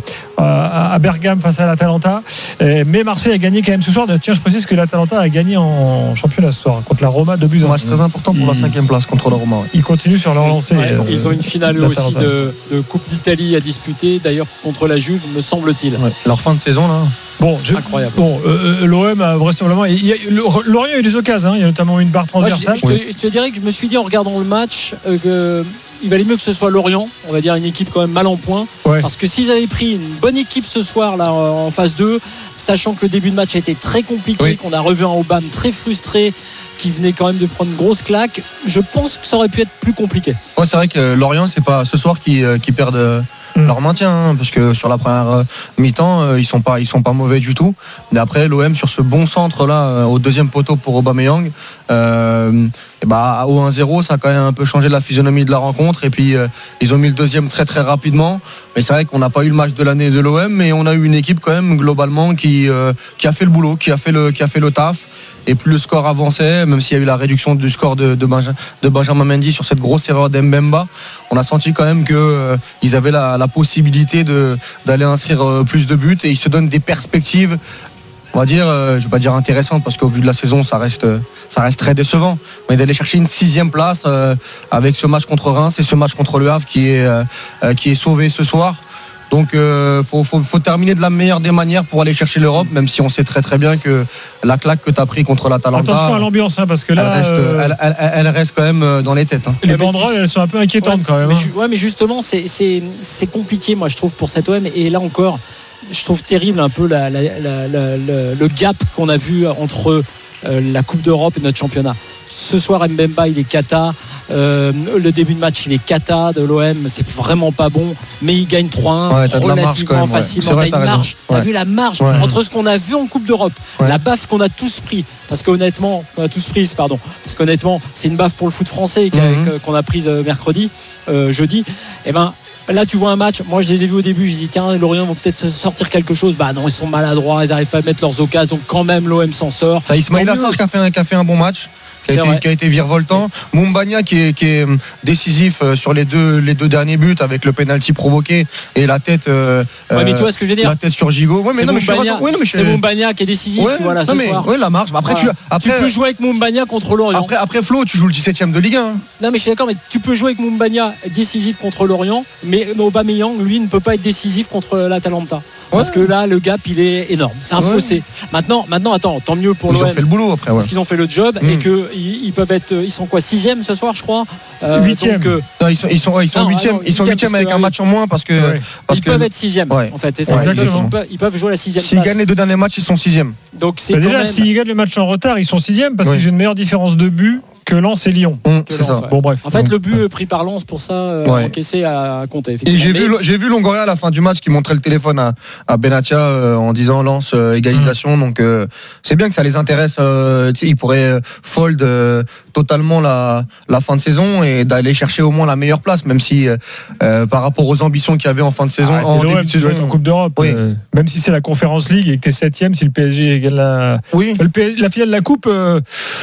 à Bergame face à l'Atalanta, mais Marseille a gagné quand même ce soir. Tiens, je précise que l'Atalanta a gagné en championnat ce soir contre la Roma deux buts à un. C'est très important pour la cinquième place contre la Roma. Ouais. Ils continuent sur leur lancée. Ouais, euh, ils ont une finale eux aussi de, de Coupe d'Italie à disputer, d'ailleurs contre la Juve, me semble-t-il. Ouais. Leur fin de saison là. Bon, je, incroyable. Bon, euh, l'O M a vraisemblablement. Il y a, Lorient a eu des occasions. Hein, il y a notamment une barre transversale. Moi, je, je, te, je te dirais que je me suis dit en regardant le match euh, que il valait mieux que ce soit Lorient, on va dire une équipe quand même mal en point, ouais. Parce que s'ils avaient pris une bonne équipe ce soir là en phase deux, sachant que le début de match a été très compliqué, oui. Qu'on a revu un Aubame très frustré, qui venait quand même de prendre une grosse claque, je pense que ça aurait pu être plus compliqué. Ouais, c'est vrai que Lorient, c'est pas ce soir qui, qui perdent leur maintien, hein, parce que sur la première mi-temps, euh, ils sont pas, ils sont pas mauvais du tout. Mais après, l'O M sur ce bon centre là, euh, au deuxième poteau pour Aubameyang, euh, et bah au un zéro, ça a quand même un peu changé la physionomie de la rencontre. Et puis euh, ils ont mis le deuxième très très rapidement. Mais c'est vrai qu'on n'a pas eu le match de l'année de l'O M, mais on a eu une équipe quand même globalement qui euh, qui a fait le boulot, qui a fait le qui a fait le taf. Et plus le score avançait, même s'il y a eu la réduction du score de, de, Benja, de Benjamin Mendy sur cette grosse erreur d'Mbemba, on a senti quand même qu'ils euh, avaient la, la possibilité de, d'aller inscrire euh, plus de buts et ils se donnent des perspectives, on va dire, euh, je ne vais pas dire intéressantes parce qu'au vu de la saison, ça reste, ça reste très décevant. Mais d'aller chercher une sixième place euh, avec ce match contre Reims et ce match contre Le Havre qui est, euh, qui est sauvé ce soir. Donc il euh, faut, faut, faut terminer de la meilleure des manières pour aller chercher l'Europe, même si on sait très très bien que la claque que tu as pris contre l'Atalanta, attention à l'ambiance hein, parce que là elle reste, euh... elle, elle, elle reste quand même dans les têtes hein. Les banderoles elles sont un peu inquiétantes ouais, quand même mais, hein. ju- ouais mais justement c'est, c'est, c'est compliqué moi je trouve pour cet O M et là encore je trouve terrible un peu la, la, la, la, la, le gap qu'on a vu entre euh, la Coupe d'Europe et notre championnat. Ce soir Mbemba il est cata, euh, le début de match il est cata de l'O M, c'est vraiment pas bon, mais il gagne trois un ouais, relativement même, facilement. ouais. T'as vrai, une marge, t'as, t'as vu la marge ouais. entre ce qu'on a vu en Coupe d'Europe, ouais. La baffe qu'on a tous pris, parce qu'honnêtement, on a tous prise, pardon, parce qu'honnêtement c'est une baffe pour le foot français mm-hmm. qu'on a prise mercredi, euh, jeudi, et ben là tu vois un match, moi je les ai vus au début, j'ai dit tiens Lorient vont peut-être sortir quelque chose, bah non ils sont maladroits, ils n'arrivent pas à mettre leurs occasions, donc quand même l'O M s'en sort. T'as Ismaïla Sarr qui a fait un, qui a fait un bon match. Qui a, été, qui a été virevoltant. Moumbagna qui est, qui est décisif sur les deux, les deux derniers buts avec le penalty provoqué et la tête. Euh, ouais, mais tu vois ce que je veux dire. La tête sur Gigot. Ouais, mais c'est non, Moumbagna, mais je, ouais, non, mais je... c'est Moumbagna qui est décisif. Ouais, tu vois là non, ce mais, soir. Ouais, la marche. Après, voilà. tu, après, tu peux jouer avec Moumbagna contre Lorient. Après, après Flo, tu joues le dix-septième de Ligue un. Non, mais je suis d'accord, mais tu peux jouer avec Moumbagna décisif contre Lorient, mais Aubameyang, lui, ne peut pas être décisif contre l'Atalanta. Parce que là, le gap, il est énorme. C'est un ouais. fossé. Maintenant, maintenant, attends, tant mieux pour l'O M. Ils ont fait le boulot après. Ouais. Parce qu'ils ont fait le job mmh. et qu'ils ils peuvent être. Ils sont quoi, sixième ce soir, je crois. Euh, huitième. Euh... Non, ils sont, ils sont, ils sont huitième. Ils sont huitième avec un match en moins parce que. Ouais. Parce ils que... peuvent être sixième. Ouais. En fait, c'est ça. Ouais, ils, peuvent, ils peuvent jouer la sixième. S'ils gagnent les deux derniers matchs, ils sont sixième. Donc c'est bah quand déjà même... s'ils gagnent les matchs en retard, ils sont sixième parce ouais. qu'ils ont une meilleure différence de but que Lens et Lyon. Mmh, c'est Lens, ça. Ouais. Bon bref. En fait, le but pris par Lens pour ça euh, ouais. encaissé à compter. Et j'ai mais... vu, j'ai vu Longoria à la fin du match qui montrait le téléphone à, à Benatia euh, en disant Lens euh, égalisation. Mmh. Donc euh, c'est bien que ça les intéresse. Euh, ils pourraient fold euh, totalement la, la fin de saison et d'aller chercher au moins la meilleure place, même si euh, par rapport aux ambitions qu'il y avait en fin de saison, ah, en début de saison, en Coupe d'Europe. Oui. Euh, même si c'est la Conference League et que t'es septième, si le P S G gagne la, oui. le P S G, la finale de la Coupe. Euh,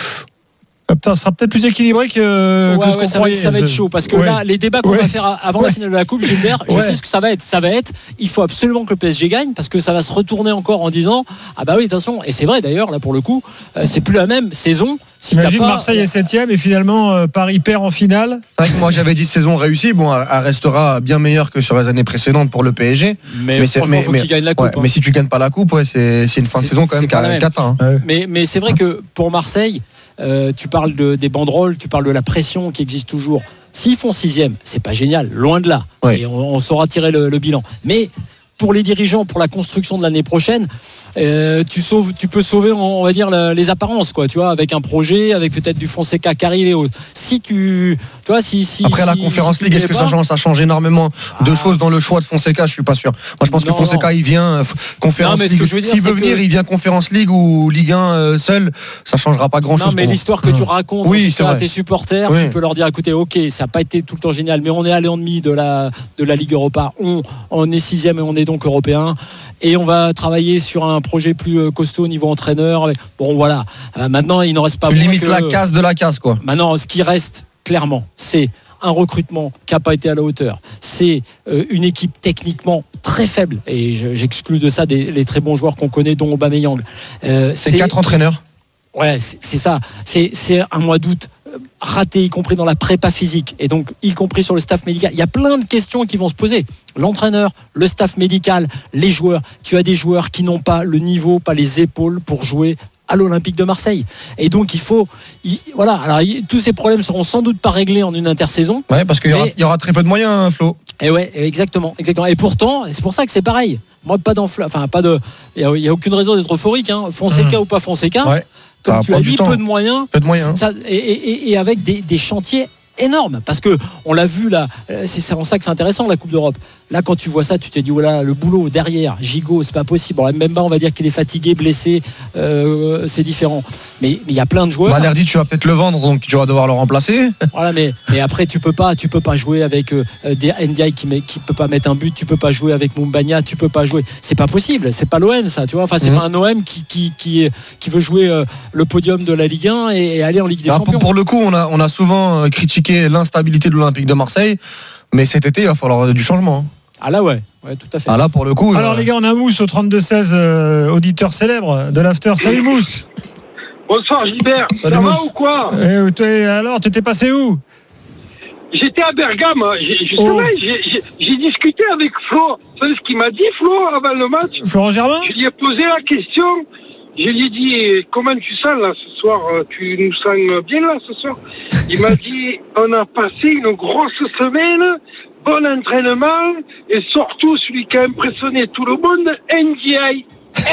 Ça sera peut-être plus équilibré que, ouais, que ce ouais, qu'on ça croyait. Va, ça va être chaud parce que ouais. là, les débats qu'on ouais. va faire avant ouais. la finale de la Coupe, Gilbert, je ouais. sais ce que ça va être. Ça va être, il faut absolument que le P S G gagne parce que ça va se retourner encore en disant ah bah oui attention. Et c'est vrai d'ailleurs là pour le coup, euh, c'est plus la même saison. Si Imagine pas... Marseille est septième et finalement euh, Paris perd en finale. C'est vrai que moi j'avais dit saison réussie. Bon, elle restera bien meilleure que sur les années précédentes pour le P S G. Mais, mais franchement, il faut qu'il gagne la Coupe. Ouais, hein. Mais si tu gagnes pas la Coupe, ouais, c'est, c'est une fin c'est, de saison quand même qui a quatre ans. Hein. Mais, mais c'est vrai que pour Marseille. Euh, tu parles de, des banderoles, tu parles de la pression qui existe toujours. S'ils font sixième, c'est pas génial, loin de là. Oui. Et on, on saura tirer le, le bilan. Mais pour les dirigeants, pour la construction de l'année prochaine, euh, tu, sauves, tu peux sauver, on va dire, la, les apparences, quoi, tu vois, avec un projet, avec peut-être du Fonseca qui arrive et autres. Si tu, tu vois, si, si après si, la Conférence si League, est-ce que ça change, ça change énormément de ah. choses dans le choix de Fonseca? Je suis pas sûr. Moi, je pense non, que Fonseca, non. il vient Conférence League. S'il veut venir, que... il vient Conférence League ou Ligue un euh, seul. Ça changera pas grand-chose. Non, mais l'histoire que tu racontes oui, à tes supporters, oui. tu peux leur dire, écoutez, ok, ça n'a pas été tout le temps génial, mais on est allé en demi de la de la Ligue Europa. On, on est sixième et on est donc européen. Et on va travailler sur un projet plus costaud au niveau entraîneur. Bon, voilà. Euh, maintenant, il n'en reste pas beaucoup. Limite que... la casse de la casse, quoi. Maintenant, ce qui reste, clairement, c'est un recrutement qui n'a pas été à la hauteur. C'est euh, une équipe techniquement très faible. Et je, j'exclus de ça des, les très bons joueurs qu'on connaît, dont Aubameyang. Euh, c'est, c'est quatre entraîneurs. Ouais, c'est, c'est ça. C'est, c'est un mois d'août raté, y compris dans la prépa physique et donc y compris sur le staff médical. Il y a plein de questions qui vont se poser. L'entraîneur, le staff médical, les joueurs. Tu as des joueurs qui n'ont pas le niveau, pas les épaules pour jouer à l'Olympique de Marseille. Et donc il faut, il, voilà. Alors il, tous ces problèmes seront sans doute pas réglés en une intersaison. Ouais, parce qu'il y aura, il y aura très peu de moyens, Flo. Et ouais, exactement, exactement. Et pourtant, c'est pour ça que c'est pareil. Moi, pas d'enfla, enfin pas de, il y, y a aucune raison d'être euphorique. Hein. Fonseca mmh. ou pas Fonseca. Ouais. Comme ah, tu as dit, peu de moyens, peu de moyens. Ça, et, et, et avec des, des chantiers énormes, parce que on l'a vu là, c'est en ça que c'est intéressant la Coupe d'Europe. Là, quand tu vois ça, tu te dis voilà, le boulot derrière, Gigot, c'est pas possible. Bon, même pas, on va dire qu'il est fatigué, blessé, euh, c'est différent. Mais il y a plein de joueurs. Balerdi, tu vas peut-être le vendre, donc tu vas devoir le remplacer. Voilà, mais mais après tu peux pas, tu peux pas jouer avec euh, des Ndiaye qui met, qui peut pas mettre un but, tu peux pas jouer avec Moumbagna, tu peux pas jouer. C'est pas possible. C'est pas l'O M ça, tu vois. Enfin, c'est mmh. pas un O M qui qui qui qui veut jouer euh, le podium de la Ligue un et, et aller en Ligue des Alors, Champions. Pour, pour le coup, on a on a souvent critiqué l'instabilité de l'Olympique de Marseille, mais cet été, il va falloir du changement. Ah là ouais, ouais tout à fait. Ah là pour le coup. Alors euh... les gars, on a Mousse au trente-deux seize, euh, auditeur célèbre de l'After. Salut Mousse. Bonsoir Gilbert. Salut, ça Mousse. va ou quoi? Et alors, tu t'es passé où? J'étais à Bergame. J'ai, justement, oh. j'ai, j'ai, j'ai discuté avec Flo. Vous savez ce qu'il m'a dit, Flo, avant le match? Florent Germain? Je lui ai posé la question. Je lui ai dit, comment tu sens là ce soir? Tu nous sens bien là ce soir? Il m'a dit, on a passé une grosse semaine, bon entraînement, et surtout celui qui a impressionné tout le monde, Ndiaye.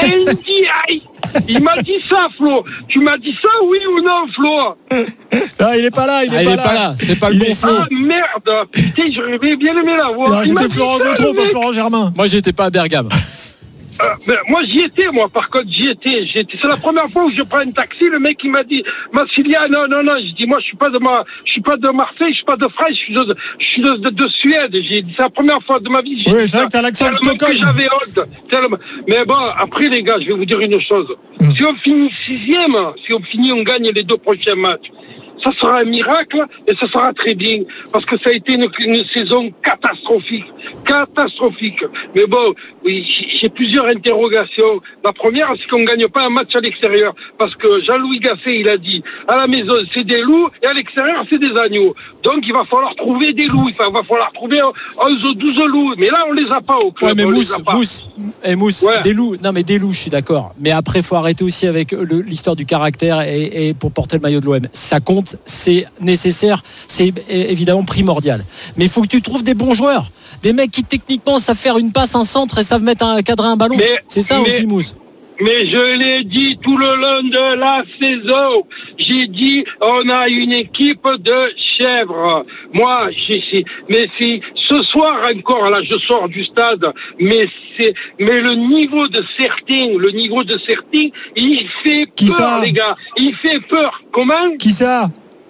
Ndiaye. Il m'a dit ça, Flo. Tu m'as dit ça, oui ou non, Flo? Non, il est pas là, il est, ah, pas, il là. est pas là. C'est pas le il bon est... Flo. Ah merde. Putain, j'aurais bien aimé la voir. C'était Florent Gautreau, pas Florent Germain. Moi, j'étais pas à Bergame. Euh, ben, moi j'y étais, moi par contre j'y étais, j'y étais. C'est la première fois où je prends un taxi, le mec il m'a dit Massilia, non non non, je dis moi je suis pas de ma, je suis pas de Marseille, je suis pas de France, je suis de, je suis de, de, de Suède. J'ai dit c'est la première fois de ma vie. J'ai oui, dit c'est vrai que t'as l'accent de Stockholm. Que j'avais honte. Tellement. Mais bon, après les gars, je vais vous dire une chose. Mm. Si on finit sixième, si on finit, on gagne les deux prochains matchs. ça sera un miracle et ça sera très bien. Parce que ça a été une, une saison catastrophique. Catastrophique. Mais bon, oui, j'ai plusieurs interrogations. La première, c'est qu'on ne gagne pas un match à l'extérieur. Parce que Jean-Louis Gasset, il a dit, à la maison, c'est des loups et à l'extérieur, c'est des agneaux. Donc, il va falloir trouver des loups. Il va falloir trouver onze ou douze loups. Mais là, on les a pas au club. Ouais, mais on Mousse, les a pas. Mousse, eh, Mousse, Ouais. des loups. Non, mais des loups, je suis d'accord. Mais après, il faut arrêter aussi avec le, l'histoire du caractère et, et pour porter le maillot de l'O M. Ça compte, c'est nécessaire, c'est évidemment primordial. Mais il faut que tu trouves des bons joueurs. Des mecs qui techniquement savent faire une passe, un centre et savent mettre un cadrer un ballon. Mais- c'est ça mais- aussi, Mousse. Mais je l'ai dit tout le long de la saison. J'ai dit, on a une équipe de chèvres. Moi, j'ai, c'est- mais c'est ce soir encore, là, je sors du stade, mais c'est, mais le niveau de certains, le niveau de certains, il fait Qui peur, ça les gars. Il fait peur. Comment? Qui ça?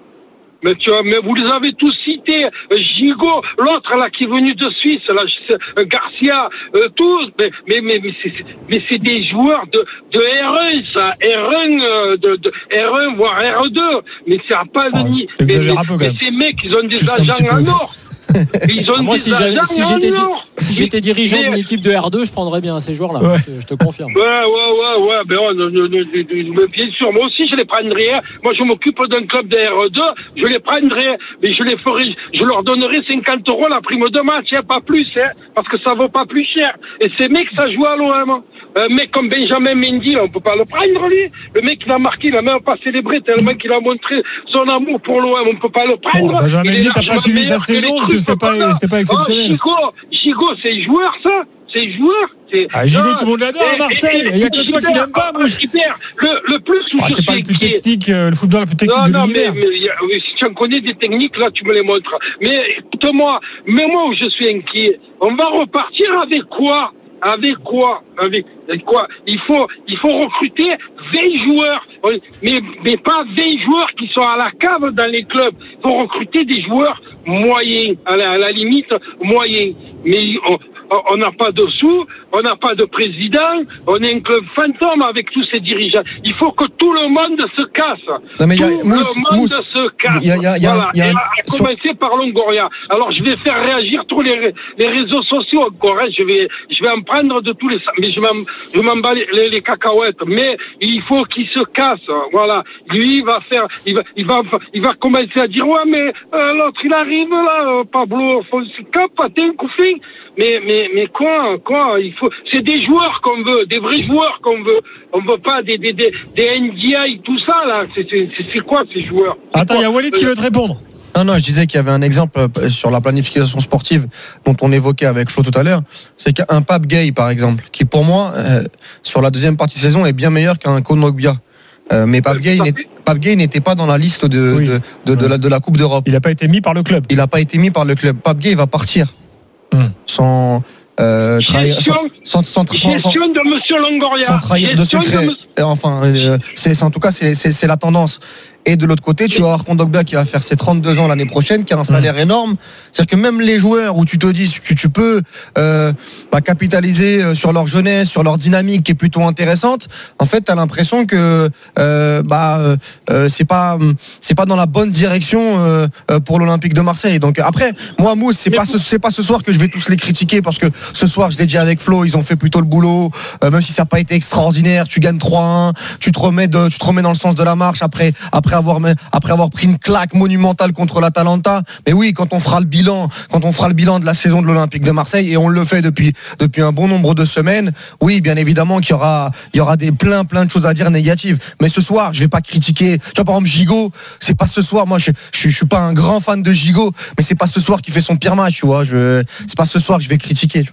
Mais tu vois, mais vous les avez tous cités. Euh, Gigot, l'autre là qui est venu de Suisse, là, je sais, euh, Garcia, euh, tous. Mais mais mais mais c'est, c'est- mais c'est des joueurs de de R un, ça, R un, euh, de, de R un voire R deux. Mais ça n'a pas le nid. Mais, mais, t'exagères un peu, quand mais même. ces mecs, ils ont des Juste un petit agents peu. en or. Ils ont Ah, moi, des si, j'avais- agents si en j'étais, di- or. si j'étais dirigeant Mais- d'une équipe de R deux, je prendrais bien ces joueurs-là. Ouais. Je, te, je te confirme. Ouais, ouais, ouais, ouais, ben, ouais, non, non, non, non, bien sûr, moi aussi je les prendrais. hein. Moi je m'occupe d'un club de R deux, je les prendrais, mais je les ferai, je leur donnerai cinquante euros la prime de match, hein, pas plus, hein, parce que ça vaut pas plus cher. Et ces mecs, ça joue à l'O M. Un mec comme Benjamin Mendy, là, on peut pas le prendre, lui. Le mec, il a marqué, il a même pas célébré tellement qu'il a montré son amour pour l'O M, on peut pas le prendre. Bon, Benjamin Il est Mendy, t'as pas largement suivi sa meilleur que les saison, parce que trucs, c'était pas- voilà. c'était pas exceptionnel. Oh, Gigot, Gigot, c'est joueur, ça. C'est joueur. C'est... Ah, Gigot, Non, tout le monde l'adore à et- Marseille. et- Il y a que toi qui Gilbert, l'aime pas, ah, Mouche. Gilbert, le, le plus où Ah, je c'est pas suis le plus inquiet- technique, euh, le football le plus technique non, de non, mais, l'univers. mais, y a- mais si tu en connais des techniques, là, tu me les montres. Mais écoute-moi, mais moi où je suis inquiet, on va repartir avec quoi? Avec quoi? Avec, avec quoi? Il faut, il faut recruter vingt joueurs, Oui, mais, mais pas vingt joueurs qui sont à la cave dans les clubs. Il faut recruter des joueurs moyens, à la, à la limite moyens. Mais on, on n'a pas de sous, on n'a pas de président, on est un club fantôme avec tous ces dirigeants. Il faut que tout le monde se casse. Non, mais il y a- tout Mousse, le monde Mousse, se casse. il y a- il y a- il y a- Voilà. il y a Et un- à, à commencer par Longoria. Alors je vais faire réagir tous les, les réseaux sociaux encore. Hein. Je vais, je vais en prendre de tous les, mais je m'en, je m'en bats les, les, les cacahuètes. Mais il faut qu'il se casse. Voilà. Lui, il va faire, il va, il va, il va commencer à dire ouais, mais euh, l'autre il arrive là, euh, Pablo Fonseca, Patin, Koufing. Mais, mais, mais quoi, quoi, il faut, c'est des joueurs qu'on veut, des vrais joueurs qu'on veut. On veut pas des, des, des, des N D I, tout ça, là. C'est, c'est, c'est quoi, ces joueurs? Attends, il y a Walid qui veut te répondre. Non, non, je disais qu'il y avait un exemple euh, sur la planification sportive dont on évoquait avec Flo tout à l'heure. C'est qu'un Pape Gay, par exemple, qui pour moi, euh, sur la deuxième partie de saison, est bien meilleur qu'un Kondogbia. Euh, mais Pape Gay, Pape Gay n'était pas dans la liste de, Oui. de, de, de la, de la Coupe d'Europe. Il n'a pas été mis par le club. Il n'a pas été mis par le club. Pape Gay, il va partir. Hmm. Sans, euh, trahir, Gestion, sans, sans, sans, sans- gestion de Monsieur Longoria. sans trahir de Gestion secret. Monsieur- Et enfin, euh, c'est, c'est- en tout cas, c'est, c'est, c'est la tendance. Et de l'autre côté, tu vas avoir Kondogbia qui va faire ses trente-deux ans l'année prochaine, qui a un salaire énorme. C'est-à-dire que même les joueurs où tu te dis que tu peux euh, bah, capitaliser sur leur jeunesse, sur leur dynamique qui est plutôt intéressante, en fait, tu as l'impression que euh, bah, euh, c'est pas c'est pas dans la bonne direction euh, pour l'Olympique de Marseille. Donc après, moi, Mousse, c'est pas ce, c'est pas ce soir que je vais tous les critiquer parce que ce soir, je l'ai dit avec Flo, ils ont fait plutôt le boulot, euh, même si ça n'a pas été extraordinaire. Tu gagnes trois un, tu te remets de, tu te remets dans le sens de la marche après après avoir après avoir pris une claque monumentale contre l'Atalanta. Mais oui, quand on fera le bilan, quand on fera le bilan de la saison de l'Olympique de Marseille, et on le fait depuis depuis un bon nombre de semaines, oui, bien évidemment qu'il y aura il y aura des plein plein de choses à dire négatives. Mais ce soir, je vais pas critiquer. Tu vois, par exemple, Gigot, c'est pas ce soir. Moi, je je, je suis pas un grand fan de Gigot, mais c'est pas ce soir qui fait son pire match. Tu vois, je c'est pas ce soir que je vais critiquer.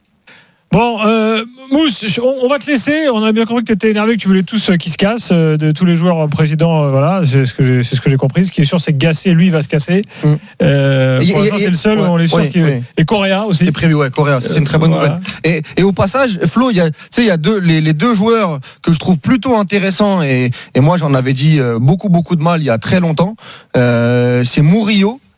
Bon, euh, Mousse, je- on, on va te laisser. On a bien compris que tu étais énervé, que tu voulais tous euh, qui se cassent, euh, de tous les joueurs euh, présidents. euh, voilà, c'est ce que j'ai, c'est ce que j'ai compris. Ce qui est sûr, c'est que Gasset, lui, va se casser. Mm. Euh, Et- pour et- l'instant, c'est et- le seul. ouais, on est sûr oui, qu'il... oui. Et Correa aussi. C'est prévu, ouais, Correa. Ça, c'est une très bonne Euh, voilà. nouvelle. Et, et au passage, Flo, il y a, tu sais, il y a deux, les, les deux joueurs que je trouve plutôt intéressants et, et moi, j'en avais dit euh, beaucoup, beaucoup de mal il y a très longtemps. Euh, c'est Murillo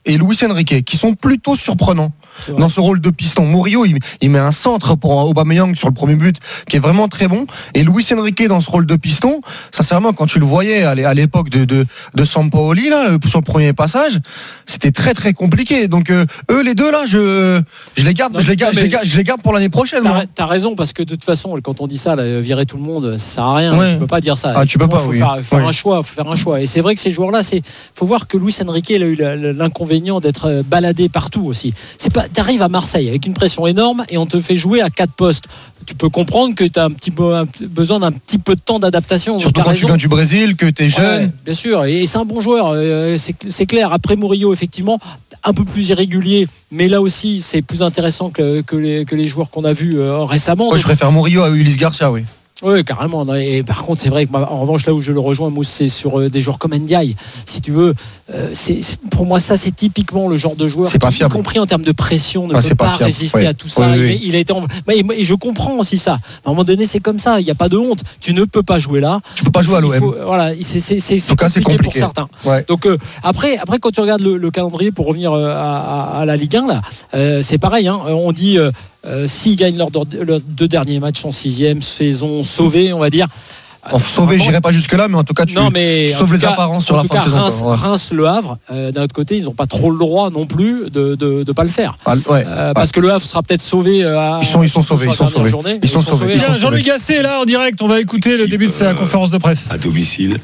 et Luis Enrique, qui sont plutôt surprenants dans ce rôle de piston. Murillo, il, il met un centre pour Aubameyang sur le premier but, qui est vraiment très bon. Et Luis Enrique dans ce rôle de piston, sincèrement, quand tu le voyais à l'époque de, de, de Sampaoli, là, sur le premier passage, c'était très très compliqué. Donc euh, eux, les deux là, je, je les garde, non, je les garde, je les garde, je les garde pour l'année prochaine. T'as, t'as raison, parce que de toute façon, quand on dit ça, là, virer tout le monde, ça sert à rien. Ouais. Tu peux pas dire ça. Ah, tu peux pas. Faut oui. faire, faire oui. un choix, faut faire un choix. Et c'est vrai que ces joueurs-là, c'est, faut voir que Luis Enrique, il a eu l'inconvénient d'être baladé partout aussi. C'est pas, t'arrives à Marseille avec une pression énorme et on te fait jouer à quatre postes. Tu peux comprendre que tu as un petit peu, un, besoin d'un petit peu de temps d'adaptation. Surtout quand raison. Tu viens du Brésil, que tu es jeune. Ouais, bien sûr, et c'est un bon joueur, euh, c'est, c'est clair. Après Murillo, effectivement, un peu plus irrégulier, mais là aussi, c'est plus intéressant que, que, les, que les joueurs qu'on a vus euh, récemment. Moi, donc... je préfère Murillo à Ulysse Garcia, oui. Oui, carrément. Et par contre, c'est vrai que, en revanche, là où je le rejoins, Mousse, c'est sur euh, des joueurs comme Ndiaye. Si tu veux, euh, c'est, pour moi, ça, c'est typiquement le genre de joueur qui, y compris en termes de pression, ne ah, peut pas, pas résister ouais. à tout ça. Oui, il, oui. il a été en... et, et je comprends aussi ça. À un moment donné, c'est comme ça. Il n'y a pas de honte. Tu ne peux pas jouer là. Tu peux pas jouer à l'O M. Faut, voilà, c'est, c'est, c'est, c'est, cas, compliqué c'est compliqué pour certains. Ouais. Donc euh, après, après, quand tu regardes le, le calendrier pour revenir euh, à, à la Ligue un, là, euh, c'est pareil. Hein, on dit. Euh, Euh, s'ils gagnent leurs leur deux derniers matchs en sixième, saison sauvée, on va dire. En sauvé, j'irai pas jusque là, mais en tout cas, tu non, mais sauves les cas, apparences sur la fin cas, de saison. Reims, ouais. Reims, Le Havre, euh, d'un autre côté, ils n'ont pas trop le droit non plus de de, de pas le faire. Ah, ouais, euh, ouais. Parce que Le Havre sera peut-être sauvé. À, ils sont, ils sont sauvés, ils sont sauvés. Journée, ils, ils sont sauvés. Bien, Jean-Louis Gasset là en direct. On va écouter le début de sa conférence de presse. À domicile,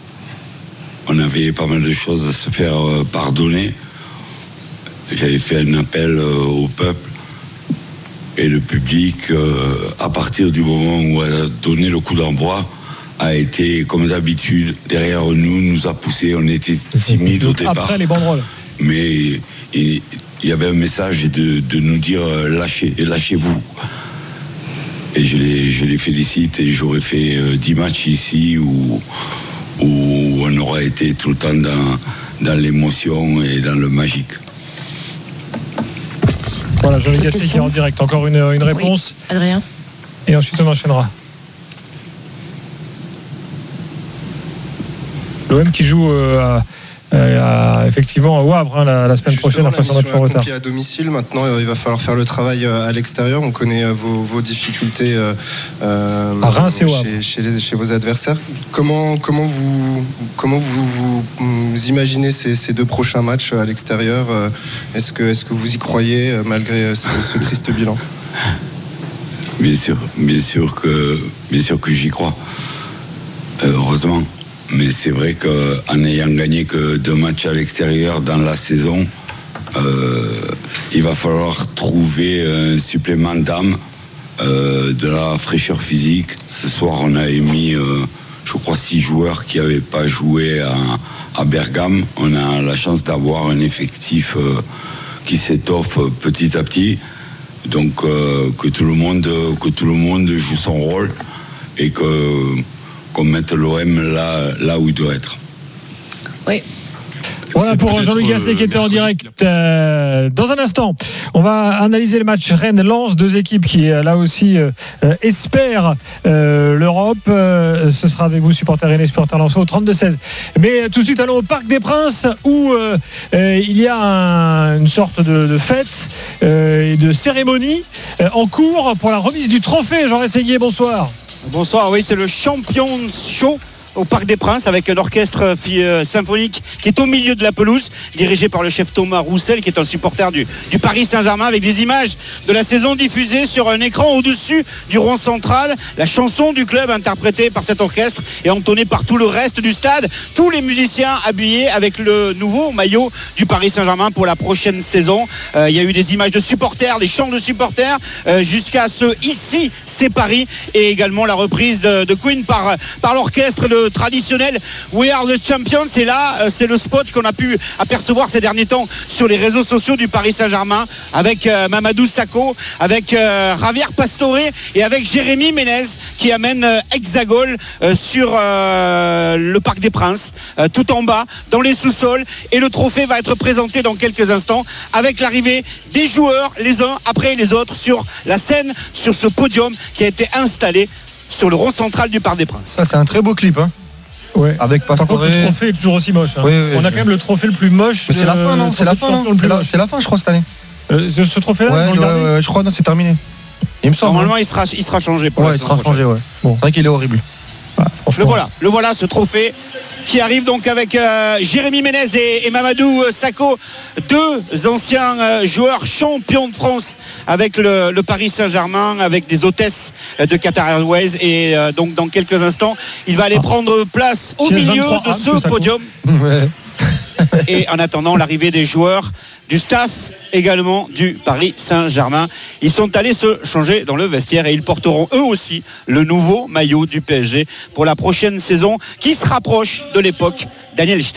on avait pas mal de choses à se faire pardonner. J'avais fait un appel au peuple. Et le public, euh, à partir du moment où elle a donné le coup d'envoi, a été, comme d'habitude, derrière nous, nous a poussé. On était timides au départ. Après les banderoles. Mais il y avait un message de, de nous dire euh, lâchez, lâchez-vous. Et je les, je les félicite. Et j'aurais fait euh, dix matchs ici où, où on aurait été tout le temps dans, dans l'émotion et dans le magique. Voilà, Jean-Louis Gasset qui est en direct. Encore une, une réponse. Oui, Adrien. Et ensuite on enchaînera. L'O M qui joue euh, à, à, effectivement au Havre hein, la, la semaine Justement, prochaine après son match en retard. À domicile, maintenant il va falloir faire le travail à l'extérieur. On connaît vos, vos difficultés euh, à Reims et au Havre. Chez, chez, les, chez vos adversaires. Comment, comment, vous, comment vous, vous, vous imaginez ces, ces deux prochains matchs à l'extérieur? Est-ce que, est-ce que vous y croyez malgré ce, ce triste bilan? Bien sûr, bien sûr que, bien sûr que j'y crois. Euh, heureusement. Mais c'est vrai qu'en n'ayant gagné que deux matchs à l'extérieur dans la saison, euh, il va falloir trouver un supplément d'âme, euh, de la fraîcheur physique. Ce soir, on a émis, euh, je crois, six joueurs qui n'avaient pas joué à, à Bergame. On a la chance d'avoir un effectif euh, qui s'étoffe petit à petit. Donc, euh, que tout le monde, que tout le monde joue son rôle et que qu'on mette l'O M là, là où il doit être. Oui. Voilà pour Jean-Louis Gasset qui était en direct. Euh, dans un instant, on va analyser le match Rennes-Lens, deux équipes qui là aussi euh, espèrent euh, l'Europe. Euh, ce sera avec vous, supporters Rennes, supporters Lensois au trente-deux seize. Mais tout de suite, allons au Parc des Princes où euh, euh, il y a un, une sorte de, de fête euh, et de cérémonie euh, en cours pour la remise du trophée. Jean Rességuier, bonsoir. Bonsoir, oui, c'est le Champions Show au Parc des Princes avec un orchestre symphonique qui est au milieu de la pelouse, dirigé par le chef Thomas Roussel, qui est un supporter du, du Paris Saint-Germain, avec des images de la saison diffusées sur un écran au-dessus du rond central. La chanson du club interprétée par cet orchestre et entonnée par tout le reste du stade. Tous les musiciens habillés avec le nouveau maillot du Paris Saint-Germain pour la prochaine saison. Euh, il y a eu des images de supporters, des chants de supporters, euh, jusqu'à ce Ici c'est Paris, et également la reprise de, de Queen par, par l'orchestre de traditionnel We Are the Champions. Et là, c'est le spot qu'on a pu apercevoir ces derniers temps sur les réseaux sociaux du Paris Saint-Germain, avec euh, Mamadou Sakho, avec euh, Javier Pastore et avec Jérémy Ménez qui amène euh, Hexagol euh, sur euh, le Parc des Princes, euh, tout en bas, dans les sous-sols. Et le trophée va être présenté dans quelques instants avec l'arrivée des joueurs, les uns après les autres, sur la scène, sur ce podium qui a été installé sur le rond central du Parc des Princes. Ça, c'est un très beau clip, hein. Ouais. Avec Par contre, le trophée est toujours aussi moche. Hein. Oui, oui, On a oui. quand même le trophée le plus moche. Mais c'est la fin, non? C'est la fin, non? le plus C'est la, moche. c'est la fin, je crois, cette année. Euh, ce, ce trophée-là, Ouais, vous ouais, regardez ouais, je crois, non, c'est terminé. Il me semble. Normalement, il sera, il sera changé pour Ouais, la il saison sera changé, prochaine. ouais. Bon, c'est vrai qu'il est horrible. Ah, le voilà, le voilà ce trophée qui arrive donc avec euh, Jérémy Ménez et, et Mamadou Sakho, deux anciens euh, joueurs champions de France avec le, le Paris Saint-Germain, avec des hôtesses de Qatar Airways. Et euh, donc dans quelques instants, il va aller prendre place au milieu de ce podium. Ouais. Et en attendant l'arrivée des joueurs, du staff également du Paris Saint-Germain, ils sont allés se changer dans le vestiaire et ils porteront eux aussi le nouveau maillot du P S G pour la prochaine saison qui se rapproche de l'époque Daniel Lichter.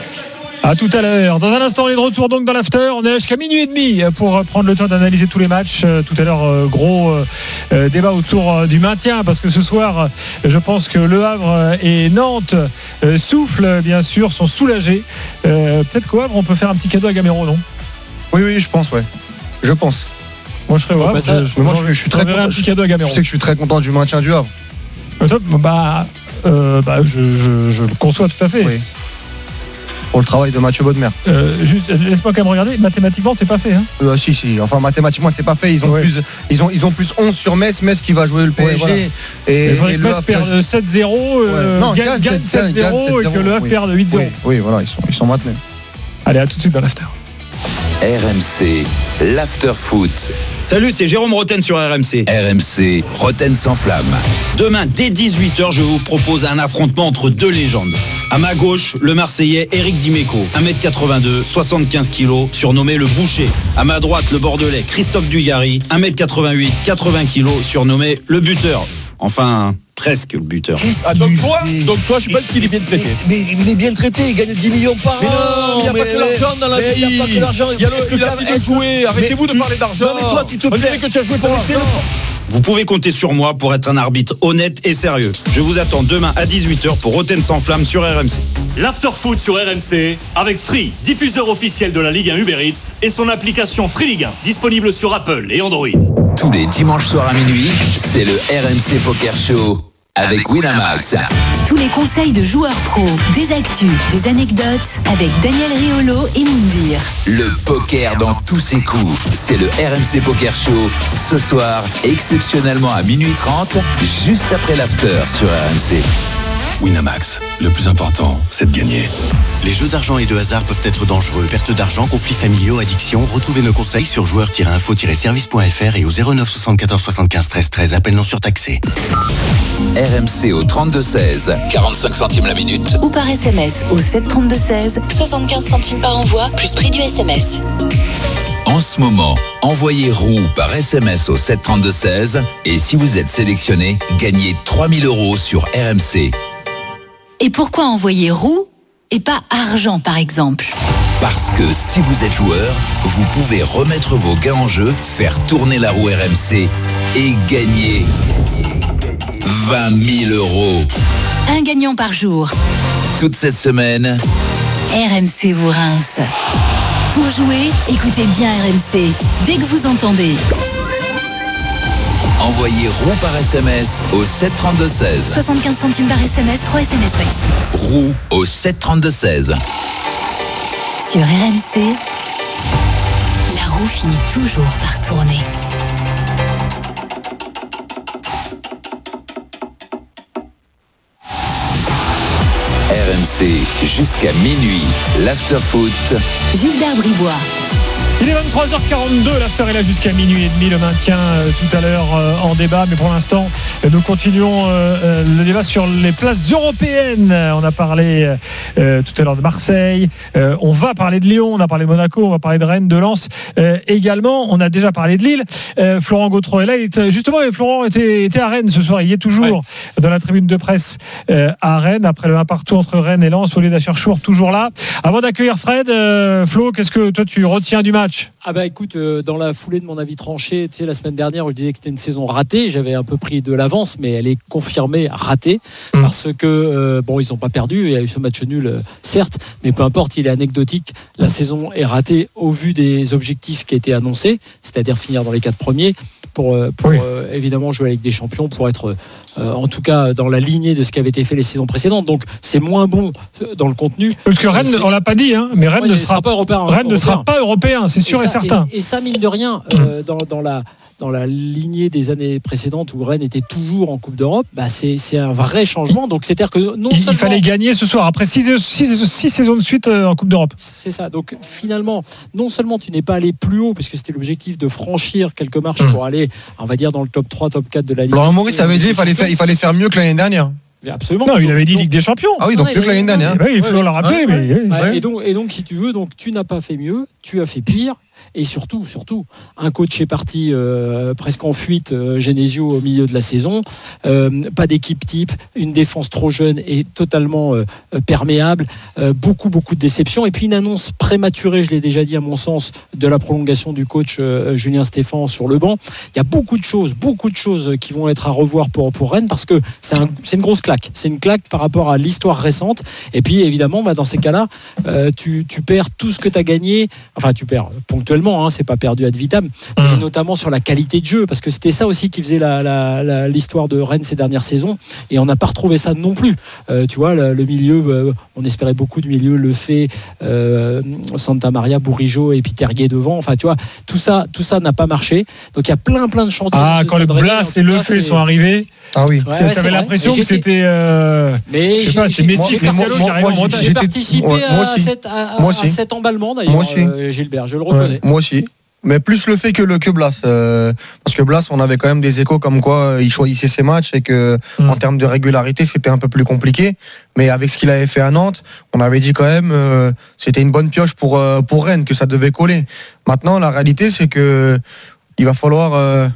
À tout à l'heure. Dans un instant, on est de retour donc dans l'after. On est là jusqu'à minuit et demi pour prendre le temps d'analyser tous les matchs. Tout à l'heure, gros euh, débat autour du maintien parce que ce soir, je pense que Le Havre et Nantes euh, soufflent, bien sûr, sont soulagés. Euh, peut-être qu'au Havre, on peut faire un petit cadeau à Gamero, non? Oui, oui, je pense, ouais. Je pense. Moi, je serais au Havre. Je, je, moi, je, je suis très content. Un petit cadeau à Gamero. Je sais que je suis très content du maintien du Havre. Bah, euh, bah je, je, je le conçois tout à fait. Oui. Pour le travail de Mathieu Bodmer. Euh, juste, laisse-moi quand même regarder. Mathématiquement, c'est pas fait. Hein euh, si, si. Enfin, mathématiquement, c'est pas fait. Ils ont, ouais. plus, ils ont, ils ont plus onze sur Metz. Metz qui va jouer le P S G. Ouais, voilà. Et, et, et le Metz perd sept zéro. Euh, ouais. Non, gagne, gagne sept zéro et que le Havre oui. perd huit zéro. Oui, oui, voilà. Ils sont, ils sont maintenus. Allez, à tout de suite dans l'after. R M C, l'after foot. Salut, c'est Jérôme Roten sur R M C. R M C, Roten sans flamme. Demain, dès dix-huit heures, je vous propose un affrontement entre deux légendes. À ma gauche, le Marseillais Eric Dimeco, un mètre quatre-vingt-deux, soixante-quinze kilos, surnommé le Boucher. À ma droite, le Bordelais Christophe Dugarry, un mètre quatre-vingt-huit, quatre-vingts kilos, surnommé le Buteur. Enfin, presque le buteur. Ah, donc toi, donc toi, je pense qu'il est bien traité. Mais, mais il est bien traité, il gagne dix millions par mais an. Non, il n'y a mais pas que l'argent dans la vie. Il n'y a pas que l'argent. Il y a le qu'il a envie de jouer. Arrêtez-vous de parler d'argent. Non, mais toi, tu te On dirait que tu as joué pour l'argent. Vous pouvez compter sur moi pour être un arbitre honnête et sérieux. Je vous attends demain à dix-huit heures pour Roten sans flamme sur R M C. L'After Foot sur R M C avec Free, diffuseur officiel de la Ligue un Uber Eats et son application Free Ligue un, disponible sur Apple et Android. Tous les dimanches soirs à minuit, c'est le R M C Poker Show avec Winamax. Tous les conseils de joueurs pros, des actus, des anecdotes avec Daniel Riolo et Moundir. Le poker dans tous ses coups, c'est le R M C Poker Show. Ce soir, exceptionnellement à minuit trente, juste après l'after sur R M C. Winamax, le plus important, c'est de gagner. Les jeux d'argent et de hasard peuvent être dangereux. Perte d'argent, conflits familiaux, addiction. Retrouvez nos conseils sur joueurs tiret info tiret service point f r et au zéro neuf soixante-quatorze soixante-quinze treize treize. Appel non surtaxé. R M C au trente-deux seize, quarante-cinq centimes la minute. Ou par S M S au sept trente-deux seize, soixante-quinze centimes par envoi, plus prix du S M S. En ce moment, envoyez roue par S M S au sept trente-deux seize et si vous êtes sélectionné, gagnez trois mille euros sur R M C. Et pourquoi envoyer roue et pas argent par exemple? Parce que si vous êtes joueur, vous pouvez remettre vos gains en jeu, faire tourner la roue R M C et gagner vingt mille euros. Un gagnant par jour. Toute cette semaine, R M C vous rince. Pour jouer, écoutez bien R M C. Dès que vous entendez. Envoyez roue par S M S au sept trente-deux seize. soixante-quinze centimes par S M S, trois S M S maxi. Roue au sept trente-deux seize. Sur R M C, la roue finit toujours par tourner. R M C jusqu'à minuit, l'after foot. Gilbert Bribois. Il est vingt-trois heures quarante-deux, l'after est là jusqu'à minuit et demi, le maintien euh, tout à l'heure euh, en débat, mais pour l'instant euh, nous continuons euh, le débat sur les places européennes. On a parlé euh, tout à l'heure de Marseille, euh, on va parler de Lyon, on a parlé de Monaco, on va parler de Rennes, de Lens euh, également, on a déjà parlé de Lille. euh, Florent Gautreau est là, il est, justement Florent était, était à Rennes ce soir, il y est toujours ouais. dans la tribune de presse euh, à Rennes, après le un partout entre Rennes et Lens. Olivier Dacherchour toujours là. Avant d'accueillir Fred, euh, Flo, qu'est-ce que toi tu retiens du match? Ah bah écoute, euh, dans la foulée de mon avis tranché, tu sais, la semaine dernière, où je disais que c'était une saison ratée, j'avais un peu pris de l'avance, mais elle est confirmée ratée, mmh. parce que, euh, bon, ils n'ont pas perdu, il y a eu ce match nul, euh, certes, mais peu importe, il est anecdotique. La saison est ratée au vu des objectifs qui étaient annoncés, c'est-à-dire finir dans les quatre premiers, pour, pour oui. euh, évidemment jouer avec des champions, pour être euh, en tout cas dans la lignée de ce qui avait été fait les saisons précédentes. Donc c'est moins bon dans le contenu. Parce que Rennes, on l'a pas dit, hein, mais Rennes ouais, ne sera, sera pas européen. Rennes européen. ne sera pas européen, c'est sûr et, ça, et certain. Et, et ça, mine de rien, euh, dans, dans la dans la lignée des années précédentes où Rennes était toujours en Coupe d'Europe, bah c'est, c'est un vrai changement. Donc c'est-à-dire que non il, seulement il fallait gagner ce soir après six, six, six saisons de suite en Coupe d'Europe. C'est ça. Donc finalement, non seulement tu n'es pas allé plus haut, puisque c'était l'objectif de franchir quelques marches mmh. pour aller, on va dire, dans le top trois, top quatre de la Ligue. Florent Maurice avait dit qu'il fallait faire, il fallait faire mieux que l'année dernière. Absolument. Non, il avait dit Ligue des Champions. Ah oui, donc mieux que l'année dernière. Oui, il faut le rappeler. Ouais, mais... ouais, ouais. Et, donc, et donc, si tu veux, donc, tu n'as pas fait mieux, tu as fait pire. Et surtout, surtout, un coach est parti euh, presque en fuite, euh, Genesio, au milieu de la saison. Euh, pas d'équipe type, une défense trop jeune et totalement euh, perméable. Euh, beaucoup, beaucoup de déceptions. Et puis une annonce prématurée, je l'ai déjà dit à mon sens, de la prolongation du coach euh, Julien Stéphan sur le banc. Il y a beaucoup de choses, beaucoup de choses qui vont être à revoir pour, pour Rennes parce que c'est, un, c'est une grosse claque. C'est une claque par rapport à l'histoire récente. Et puis évidemment, bah, dans ces cas-là, euh, tu, tu perds tout ce que tu as gagné. Enfin, tu perds ponctuellement. Hein, c'est pas perdu ad vitam, mais mmh. notamment sur la qualité de jeu, parce que c'était ça aussi qui faisait la, la, la, l'histoire de Rennes ces dernières saisons, et on n'a pas retrouvé ça non plus. Euh, tu vois, le, le milieu, euh, on espérait beaucoup de milieu, Lefebvre, euh, Santa Maria, Bourigeaud et puis Terrier devant. Enfin, tu vois, tout ça, tout ça n'a pas marché. Donc il y a plein, plein de chantiers. Ah, quand le Blas et Lefebvre sont arrivés. Ah oui. Ouais, ouais, t'avais l'impression que c'était. Euh, mais je sais pas, c'est Messi, Cristiano qui arrive en Bretagne. J'ai participé ouais, à, cette, à, à, à cet emballement d'ailleurs, euh, Gilbert, je le reconnais. Ouais, moi aussi. Mais plus le fait que le que Blas, euh, parce que Blas, on avait quand même des échos comme quoi euh, il choisissait ses matchs et que mmh. en termes de régularité, c'était un peu plus compliqué. Mais avec ce qu'il avait fait à Nantes, on avait dit quand même euh, c'était une bonne pioche pour euh, pour Rennes, que ça devait coller. Maintenant, la réalité, c'est que il va falloir euh,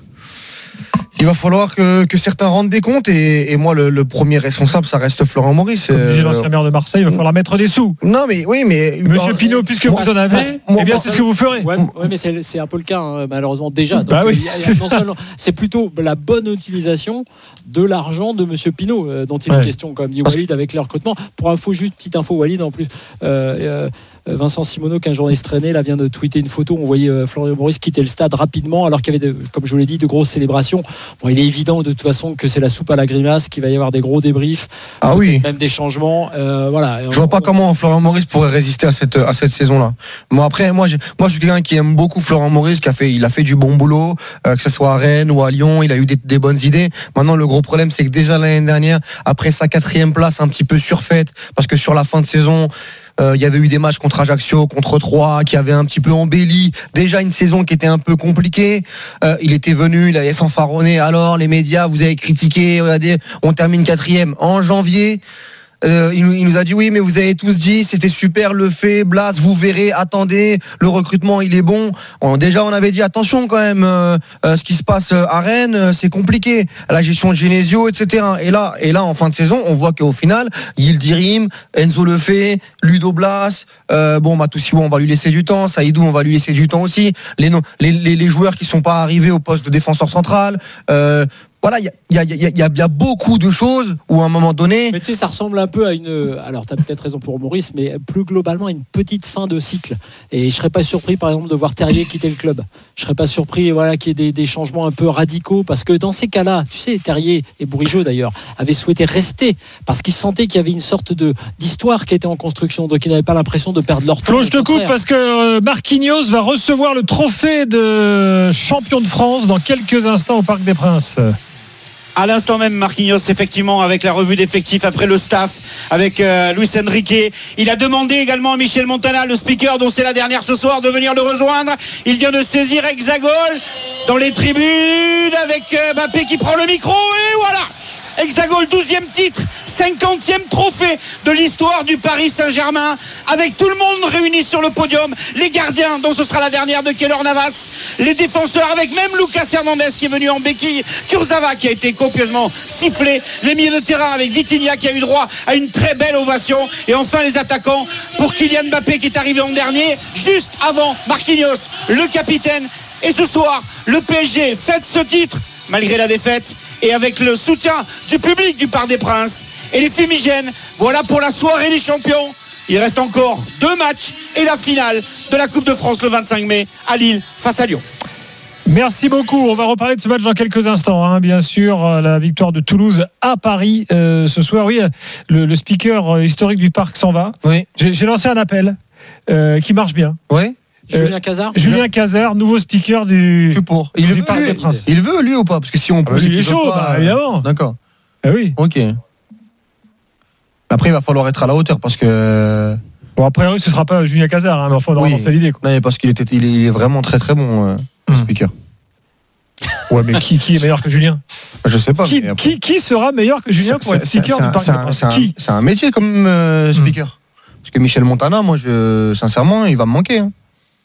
il va falloir que, que certains rendent des comptes et, et moi le, le premier responsable ça reste Florent Maurice. Comme disait l'ancien maire de Marseille, il va falloir mettre des sous. Non mais oui mais Monsieur Pinault, puisque moi, vous en avez, moi, eh bien moi, c'est ce que vous ferez. Ouais, ouais mais c'est, c'est un peu le cas hein, malheureusement déjà. Donc, bah oui, il y a, il y a non seulement, c'est plutôt la bonne utilisation de l'argent de Monsieur Pinault euh, dont il ouais. est question comme dit Walid avec les recrutements. Pour info juste petite info Walid en plus. Euh, euh, Vincent Simoneau, qu'un journaliste traîné, là vient de tweeter une photo. On voyait euh, Florent Maurice quitter le stade rapidement, alors qu'il y avait, de, comme je vous l'ai dit, de grosses célébrations. Bon, il est évident de toute façon que c'est la soupe à la grimace, qu'il va y avoir des gros débriefs, ah oui, même des changements. Euh, voilà. Je on, vois pas on... comment Florent Maurice pourrait résister à cette à cette saison-là. Moi après, moi, j'ai, moi, je suis quelqu'un qui aime beaucoup Florent Maurice, qui a fait, il a fait du bon boulot, euh, que ce soit à Rennes ou à Lyon, il a eu des, des bonnes idées. Maintenant, le gros problème, c'est que déjà l'année dernière, après sa quatrième place, un petit peu surfaite, parce que sur la fin de saison. Il euh, y avait eu des matchs contre Ajaccio, contre Troyes, qui avaient un petit peu embelli. Déjà une saison qui était un peu compliquée. Euh, il était venu, il avait fanfaronné. Alors les médias, vous avez critiqué. Regardez, on termine quatrième en janvier. Euh, il, nous, il nous a dit oui, mais vous avez tous dit c'était super le fait, Blas, vous verrez, attendez, le recrutement il est bon. On, déjà on avait dit attention quand même, euh, euh, ce qui se passe à Rennes, euh, c'est compliqué, la gestion de Genesio, et cetera. Et là, et là en fin de saison, on voit qu'au final, Yildirim, Enzo Lefebvre, Ludo Blas, euh, bon Matusiwa on va lui laisser du temps, Saïdou on va lui laisser du temps aussi. Les, les, les, les joueurs qui sont pas arrivés au poste de défenseur central. Euh, Voilà, il y a, y, a, y, a, y, a, y a beaucoup de choses où à un moment donné. Mais tu sais, ça ressemble un peu à une. Alors, tu as peut-être raison pour Maurice, mais plus globalement, une petite fin de cycle. Et je serais pas surpris, par exemple, de voir Terrier quitter le club. Je serais pas surpris, voilà, qu'il y ait des, des changements un peu radicaux, parce que dans ces cas-là, tu sais, Terrier et Bourigeaud d'ailleurs avaient souhaité rester parce qu'ils sentaient qu'il y avait une sorte de d'histoire qui était en construction, donc ils n'avaient pas l'impression de perdre leur temps. Flo, je te coupe parce que Marquinhos va recevoir le trophée de champion de France dans quelques instants au Parc des Princes. À l'instant même, Marquinhos, effectivement, avec la revue d'effectifs après le staff, avec euh, Luis Enrique. Il a demandé également à Michel Montana, le speaker dont c'est la dernière ce soir, de venir le rejoindre. Il vient de saisir Hexagol dans les tribunes avec euh, Mbappé qui prend le micro et voilà. Hexagol, douzième titre, cinquantième trophée de l'histoire du Paris Saint-Germain, avec tout le monde réuni sur le podium, les gardiens dont ce sera la dernière de Keylor Navas, les défenseurs avec même Lucas Hernandez qui est venu en béquille, Kurzawa qui a été copieusement sifflé, les milieux de terrain avec Vitinha qui a eu droit à une très belle ovation, et enfin les attaquants pour Kylian Mbappé qui est arrivé en dernier, juste avant Marquinhos, le capitaine. Et ce soir, le P S G fête ce titre malgré la défaite et avec le soutien du public du Parc des Princes et les fumigènes. Voilà pour la soirée des champions. Il reste encore deux matchs et la finale de la Coupe de France le vingt-cinq mai à Lille face à Lyon. Merci beaucoup. On va reparler de ce match dans quelques instants. Hein. Bien sûr, la victoire de Toulouse à Paris euh, ce soir. Oui, le, le speaker historique du Parc s'en va. Oui. J'ai, j'ai lancé un appel euh, qui marche bien. Oui. Julien Cazard. Julien Cazard, nouveau speaker du, je suis pour. Il du veut, Parc lui, des Princes. Il veut, lui, ou pas? Parce que si on peut. Ah, il est chaud, pas, bah, évidemment. D'accord. Ah oui. Ok. Après, il va falloir être à la hauteur parce que. Bon, après, oui, ce ne sera pas Julien Cazard, hein, mais enfin, on aura oui. lancé l'idée. Quoi. Non, parce qu'il était, il est, il est vraiment très très bon, euh, mmh. speaker. Ouais, mais qui, qui est meilleur que Julien? Je sais pas. Qui, qui, qui sera meilleur que Julien pour être speaker du Parc des Princes? Qui? C'est un métier comme euh, speaker. Mmh. Parce que Michel Montana, moi, je, sincèrement, il va me manquer. Hein.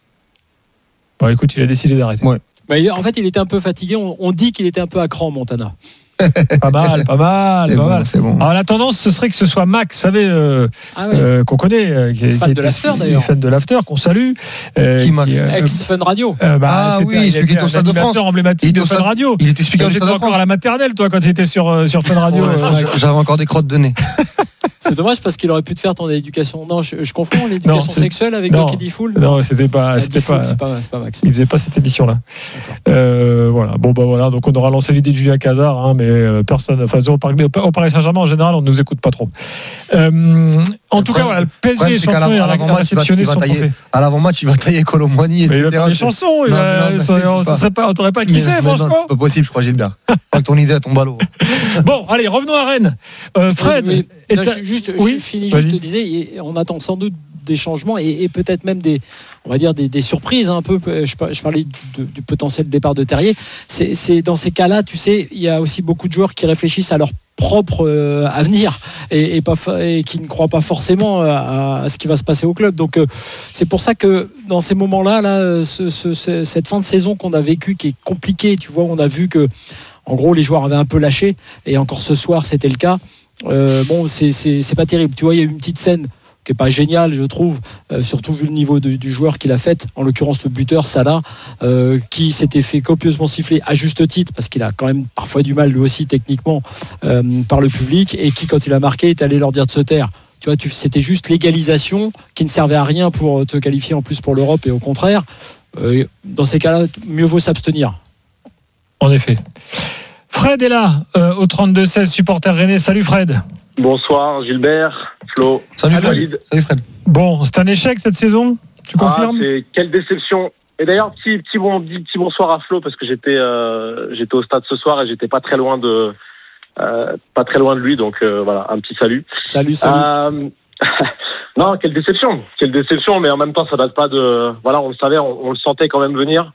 Bon, écoute, il a décidé d'arrêter. Ouais. Bah, en fait, il était un peu fatigué. On, on dit qu'il était un peu à cran, Montana. Pas mal, pas mal, c'est pas bon, mal. C'est bon. Alors la tendance, ce serait que ce soit Max, vous savez, euh, ah oui. euh, qu'on connaît, euh, qui, fan qui de l'after d'ailleurs, fan de l'after, qu'on salue. Euh, qui Max euh, ex Fun Radio. Euh, bah, ah c'était, oui, celui qui était au Stade de France, emblématique de Fun Radio. Il était speaker du Stade de France. Encore à la maternelle, toi, quand tu étais sur sur Fun Radio. Ouais, euh, j'avais encore des crottes de nez. C'est dommage parce qu'il aurait pu te faire ton éducation. Non, je, je confonds l'éducation non, sexuelle avec non, Donkey Fool. Non, c'était pas, c'était Fool, pas, c'est pas, c'est pas Max. Il faisait pas cette émission-là. Euh, voilà. Bon, bah voilà. Donc on aura lancé l'idée de Julien Cazard, hein, mais euh, personne. Enfin, au Paris, au Paris Saint-Germain en général, on ne nous écoute pas trop. Euh, en tout cas, voilà, le P S G est champion et a réceptionné son trophée. À l'avant-match, il va tailler Colomboigny, et cetera. Il va faire des chansons. On t'aurait pas kiffé, franchement. C'est pas possible, je crois, Gilbert. Pas que ton idée à ton ballot. Bon, allez, revenons à Rennes. Fred, juste, je finis. Je te disais, on attend sans doute des changements et, et peut-être même des, on va dire des, des surprises un peu. Je, je parlais de, du potentiel départ de Terrier. C'est, c'est dans ces cas-là, tu sais, il y a aussi beaucoup de joueurs qui réfléchissent à leur propre euh, avenir et, et, pas, et qui ne croient pas forcément à, à ce qui va se passer au club. Donc euh, c'est pour ça que dans ces moments-là, là, ce, ce, ce, cette fin de saison qu'on a vécue qui est compliquée, tu vois, on a vu que en gros les joueurs avaient un peu lâché et encore ce soir c'était le cas. Euh, bon, c'est, c'est, c'est pas terrible. Tu vois, il y a eu une petite scène qui n'est pas géniale, je trouve, euh, surtout vu le niveau de, du joueur qu'il a fait, en l'occurrence le buteur Salah, euh, qui s'était fait copieusement siffler à juste titre, parce qu'il a quand même parfois du mal lui aussi techniquement euh, par le public, et qui quand il a marqué est allé leur dire de se taire. Tu vois, tu, c'était juste l'égalisation qui ne servait à rien pour te qualifier en plus pour l'Europe, et au contraire, euh, dans ces cas-là, mieux vaut s'abstenir. En effet. Fred est là, euh, au trente-deux seize, supporter rennais. Salut Fred. Bonsoir Gilbert, Flo. Salut Fred. Salut Fred. Bon, c'est un échec cette saison, tu confirmes? Ah, c'est quelle déception. Et d'ailleurs, petit petit bon petit bonsoir à Flo parce que j'étais euh, j'étais au stade ce soir et j'étais pas très loin de euh, pas très loin de lui, donc euh, voilà, un petit salut. Salut salut. Euh, non, quelle déception, quelle déception, mais en même temps ça date pas de voilà, on le savait, on, on le sentait quand même venir.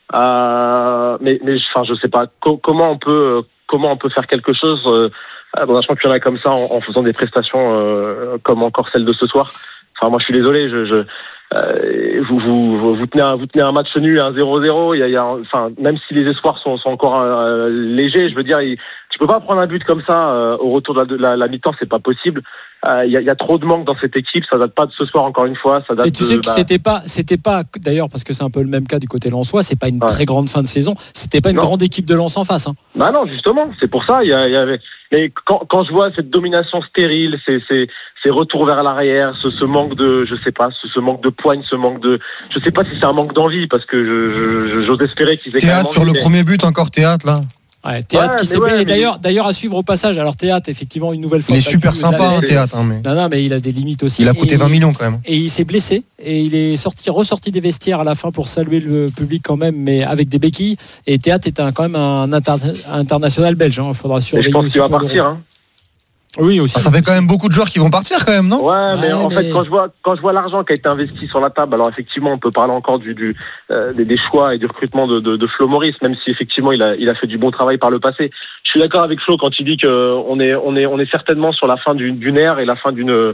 Euh, mais mais enfin je sais pas co- comment on peut comment on peut faire quelque chose euh, dans un championnat comme ça en, en faisant des prestations euh, comme encore celle de ce soir. Enfin moi je suis désolé, je, je euh, vous, vous vous tenez un, vous tenez un match nul à un zéro zéro, il y a, il y a enfin même si les espoirs sont, sont encore euh, légers, je veux dire il, tu peux pas prendre un but comme ça euh, au retour de la, de la, la mi-temps, c'est pas possible. Il euh, y, y a trop de manque dans cette équipe, ça date pas de ce soir encore une fois, ça date. Et tu de, sais que bah... c'était pas, c'était pas d'ailleurs parce que c'est un peu le même cas du côté lensois, c'est pas une ouais. très grande fin de saison, c'était pas une non. grande équipe de Lens en face. Hein. Bah non, justement, c'est pour ça. Il y, a, il y avait. Mais quand, quand je vois cette domination stérile, ces, ces, ces retours vers l'arrière, ce, ce manque de, je sais pas, ce, ce manque de poigne, ce manque de, je sais pas si c'est un manque d'envie parce que je, je, j'ose espérer qu'ils aient. Théâtre sur envie, le mais... premier but, encore Théâtre là. Ouais, Théâtre ouais, qui s'est ouais, blessé. mais... D'ailleurs, d'ailleurs à suivre au passage. Alors Théâtre, effectivement, une nouvelle fois. Il est super sympa, hein, Théâtre. Hein, mais... Non, non, mais il a des limites aussi. Il a coûté et, vingt millions quand même. Et il s'est blessé et il est sorti, ressorti des vestiaires à la fin pour saluer le public quand même, mais avec des béquilles. Et Théâtre est un, quand même un inter- international belge. Il hein, faudra surveiller. Et je pense qu'il va partir. Hein. Oui, aussi. Ah, ça fait quand même beaucoup de joueurs qui vont partir quand même, non? Ouais, mais Ouais, en mais- fait, quand je vois quand je vois l'argent qui a été investi sur la table, alors effectivement, on peut parler encore du, du euh, des, des choix et du recrutement de, de, de Flo Maurice, même si effectivement il a il a fait du bon travail par le passé. Je suis d'accord avec Flo quand il dit que on est on est on est certainement sur la fin d'une, d'une ère et la fin d'une, euh,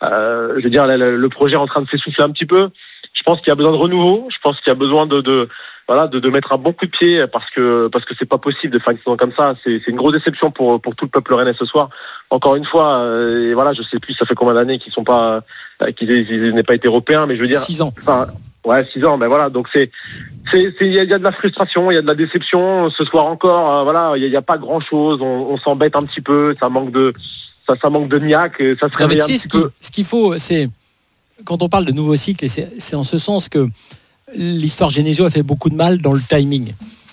je veux dire, le, le projet est en train de s'essouffler un petit peu. Je pense qu'il y a besoin de renouveau. Je pense qu'il y a besoin de, de voilà de, de mettre un bon coup de pied parce que parce que c'est pas possible de faire une saison comme ça. C'est, c'est une grosse déception pour pour tout le peuple rennais ce soir. Encore une fois, euh, et voilà, je sais plus ça fait combien d'années qu'ils sont pas euh, qu'ils ils n'aient pas été européens, mais je veux dire six ans. Enfin, ouais, six ans. Ben voilà, donc c'est c'est c'est il y, y a de la frustration, il y a de la déception. Ce soir encore, euh, voilà, il y, y a pas grand chose. On, on s'embête un petit peu. Ça manque de ça ça manque de niaque. Et ça se Non, mais réveille tu un sais, petit ce, qui- peu. ce qu'il faut, c'est quand on parle de nouveau cycle, et c'est, c'est en ce sens que l'histoire Genesio a fait beaucoup de mal dans le timing.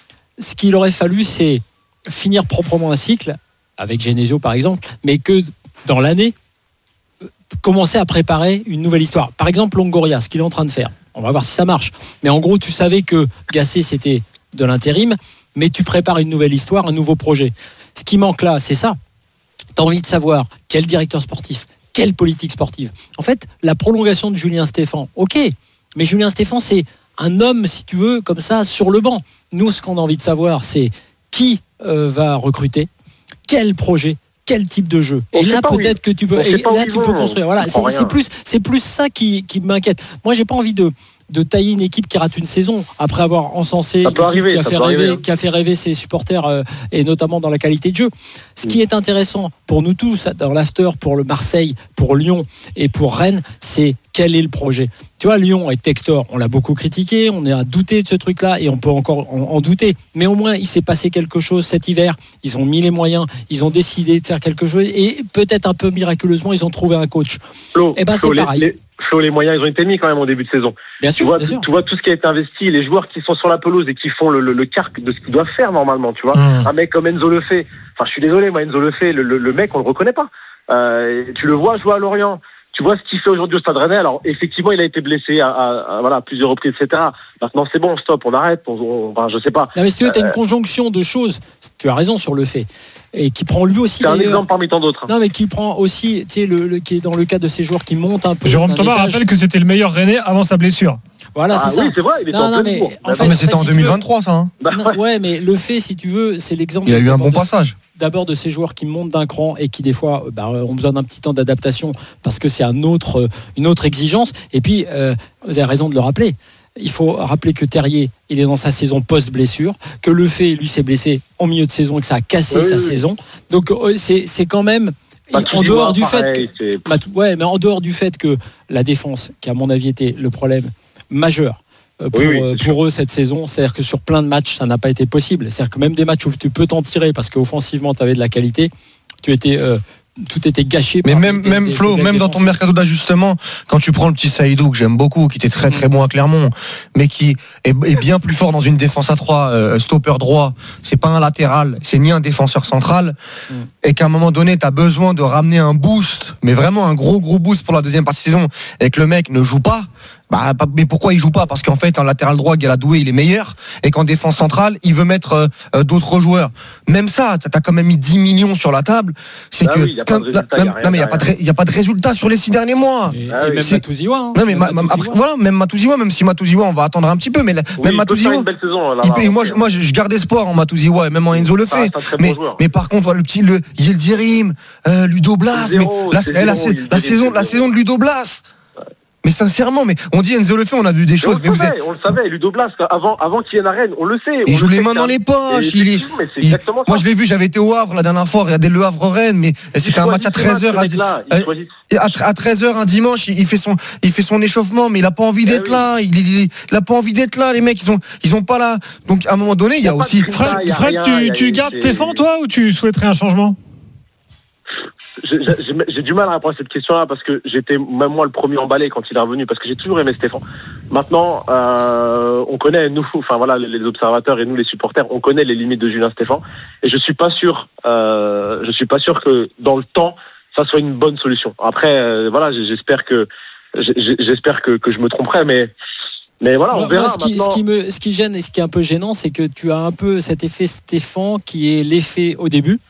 Ce qu'il aurait fallu, c'est finir proprement un cycle, avec Genesio par exemple, mais que dans l'année, euh, commencer à préparer une nouvelle histoire. Par exemple, Longoria, ce qu'il est en train de faire. On va voir si ça marche. Mais en gros, tu savais que Gasset, c'était de l'intérim, mais tu prépares une nouvelle histoire, un nouveau projet. Ce qui manque là, c'est ça. Tu as envie de savoir quel directeur sportif, quelle politique sportive. En fait, la prolongation de Julien Stéphan, ok, mais Julien Stéphan, c'est un homme, si tu veux, comme ça, sur le banc. Nous, ce qu'on a envie de savoir, c'est qui euh, va recruter, quel projet, quel type de jeu. On Et sait là, pas où peut-être ils- que tu peux, on sait et pas où là, ils tu peux vont, construire. on Voilà, comprend c'est, c'est rien. plus, c'est plus ça qui, qui m'inquiète. Moi, j'ai pas envie de de tailler une équipe qui rate une saison après avoir encensé Ça une peut équipe arriver, qui a ça fait peut rêver, arriver, hein. qui a fait rêver ses supporters euh, et notamment dans la qualité de jeu. Ce qui est intéressant pour nous tous dans l'after, pour le Marseille, pour Lyon et pour Rennes, c'est quel est le projet. Tu vois, Lyon et Textor, on l'a beaucoup critiqué, on est à douter de ce truc-là et on peut encore en, en douter. Mais au moins, il s'est passé quelque chose cet hiver. Ils ont mis les moyens, ils ont décidé de faire quelque chose et peut-être un peu miraculeusement, ils ont trouvé un coach. Flo, Eh ben, Flo, c'est les- pareil. les- Flo, les moyens, ils ont été mis quand même au début de saison. Bien tu sûr, vois, bien tu, sûr. tu vois tout ce qui a été investi, les joueurs qui sont sur la pelouse et qui font le, le, le quart de ce qu'ils doivent faire normalement, tu vois. Mmh. Un mec comme Enzo le fait. Enfin, je suis désolé, moi, Enzo le fait. Le, le, le mec, on le reconnaît pas. Euh, tu le vois jouer à Lorient. Tu vois ce qu'il fait aujourd'hui au Stade Rennais. Alors, effectivement, il a été blessé à, à, à, voilà, à plusieurs reprises, et cetera. Maintenant, c'est bon, stop, on arrête. On, on, enfin, je sais pas. Non, mais si tu veux, tu as Euh, une conjonction de choses. Tu as raison sur le fait. Et qui prend lui aussi. C'est un d'ailleurs- exemple parmi tant d'autres. Non, mais qui prend aussi, tu sais, le, le- qui est dans le cas de ces joueurs qui montent un peu. Jérôme d'un Thomas étage. rappelle que c'était le meilleur Rennais avant sa blessure. Voilà, Ah c'est oui, ça. c'est vrai, il était Non, en non, pleine mais bourre. en fait, mais en c'était fait, en si tu deux mille vingt-trois, ça. Hein. Bah, veux- non, ouais, mais le fait, si tu veux, c'est l'exemple. Il a eu un d'abord bon de- passage. D'abord de ces joueurs qui montent d'un cran et qui des fois euh, bah, ont besoin d'un petit temps d'adaptation parce que c'est un autre, euh, une autre exigence. Et puis, euh, vous avez raison de le rappeler. Il faut rappeler que Terrier, il est dans sa saison post-blessure, que Lefebvre, lui, s'est blessé en milieu de saison et que ça a cassé Oui, sa oui, oui. saison. Donc, euh, c'est, c'est quand même. Matuidi, en dehors ouais, du fait pareil, que, c'est- Matou- ouais, mais en dehors du fait que la défense, qui à mon avis était le problème majeur euh, pour, Oui, oui, euh, c'est pour eux cette saison, c'est-à-dire que sur plein de matchs, ça n'a pas été possible. C'est-à-dire que même des matchs où tu peux t'en tirer parce qu'offensivement, tu avais de la qualité, tu étais, euh, tout était gâché. Mais par même, des- même des Flo, faiblesses même dans ton défensives. mercato d'ajustement, quand tu prends le petit Saïdou que j'aime beaucoup, qui était très très Mm. bon à Clermont, mais qui est, est bien plus fort dans une défense à trois, euh, stopper droit, c'est pas un latéral, c'est ni un défenseur central, Mm. et qu'à un moment donné, tu as besoin de ramener un boost, mais vraiment un gros gros boost pour la deuxième partie de saison, et que le mec ne joue pas. Bah, pas- mais pourquoi il joue pas? Parce qu'en fait, en latéral droit, Galadoué, il est meilleur, et qu'en défense centrale, il veut mettre euh, euh, d'autres joueurs. Même ça, t'as as quand même mis dix millions sur la table. C'est Ah que oui, y a pas de comme- résultat, non, y a rien, non, mais il y a n'y a, pas de rien. ré- y a pas de résultat sur les six derniers mois. Et, Ah et oui, même c'est- Matouziwa. hein. Non mais Même ma- ma- Matouziwa. après, voilà, même Matouziwa, même si Matouziwa, on va attendre un petit peu, mais la- Oui, même il peut Matouziwa, faire une belle saison là. il peut- moi, je, moi, je je garde espoir en Matouziwa et même en Enzo le Ah, fait. c'est un très bon mais, joueur. mais par contre, voilà, le petit le Yildirim, euh, Ludo Blas, C'est mais zéro, la, c'est eh, la, zéro, la Yildirim, saison, c'est la zéro. saison de Ludo Blas. Mais sincèrement, mais on dit Enzo le fait, on a vu des Mais choses, on mais le vous savait, êtes- on le savait, Ludo Blas, avant, avant qu'il vienne à Rennes, on le sait. il on joue le les sait mains que dans c'est les un- poches. Et Il est, effectivement, mais c'est il- exactement moi, ça. je l'ai vu, j'avais été au Havre la dernière fois, regardez le Havre Rennes, mais c'était un match à treize heures. À, Il à, à treize heures un dimanche, il, il fait son, il fait son échauffement, mais il a pas envie Eh d'être oui. là. Il, il, il- il a pas envie d'être là, les mecs. Ils ont, ils ont pas là. Donc à un moment donné, il y a Y a pas aussi. de crise. Fred, y a Fred, rien, tu, y a- tu y a- gardes c'est- Stéphane, toi, ou tu souhaiterais un changement? J'ai j'ai- j'ai du mal à répondre à cette question-là parce que j'étais même moi le premier emballé quand il est revenu parce que j'ai toujours aimé Stéphane. Maintenant, euh, on connaît nous, enfin voilà, les, les observateurs et nous les supporters, on connaît les limites de Julien Stéphane et je suis pas sûr, euh, je suis pas sûr que dans le temps ça soit une bonne solution. Après, euh, voilà, j'espère que j'ai- j'espère que, que je me tromperai, mais mais voilà, on Moi, verra. moi, ce, qui, maintenant. ce, qui me, ce qui gêne et ce qui est un peu gênant, c'est que tu as un peu cet effet Stéphane qui est l'effet au début.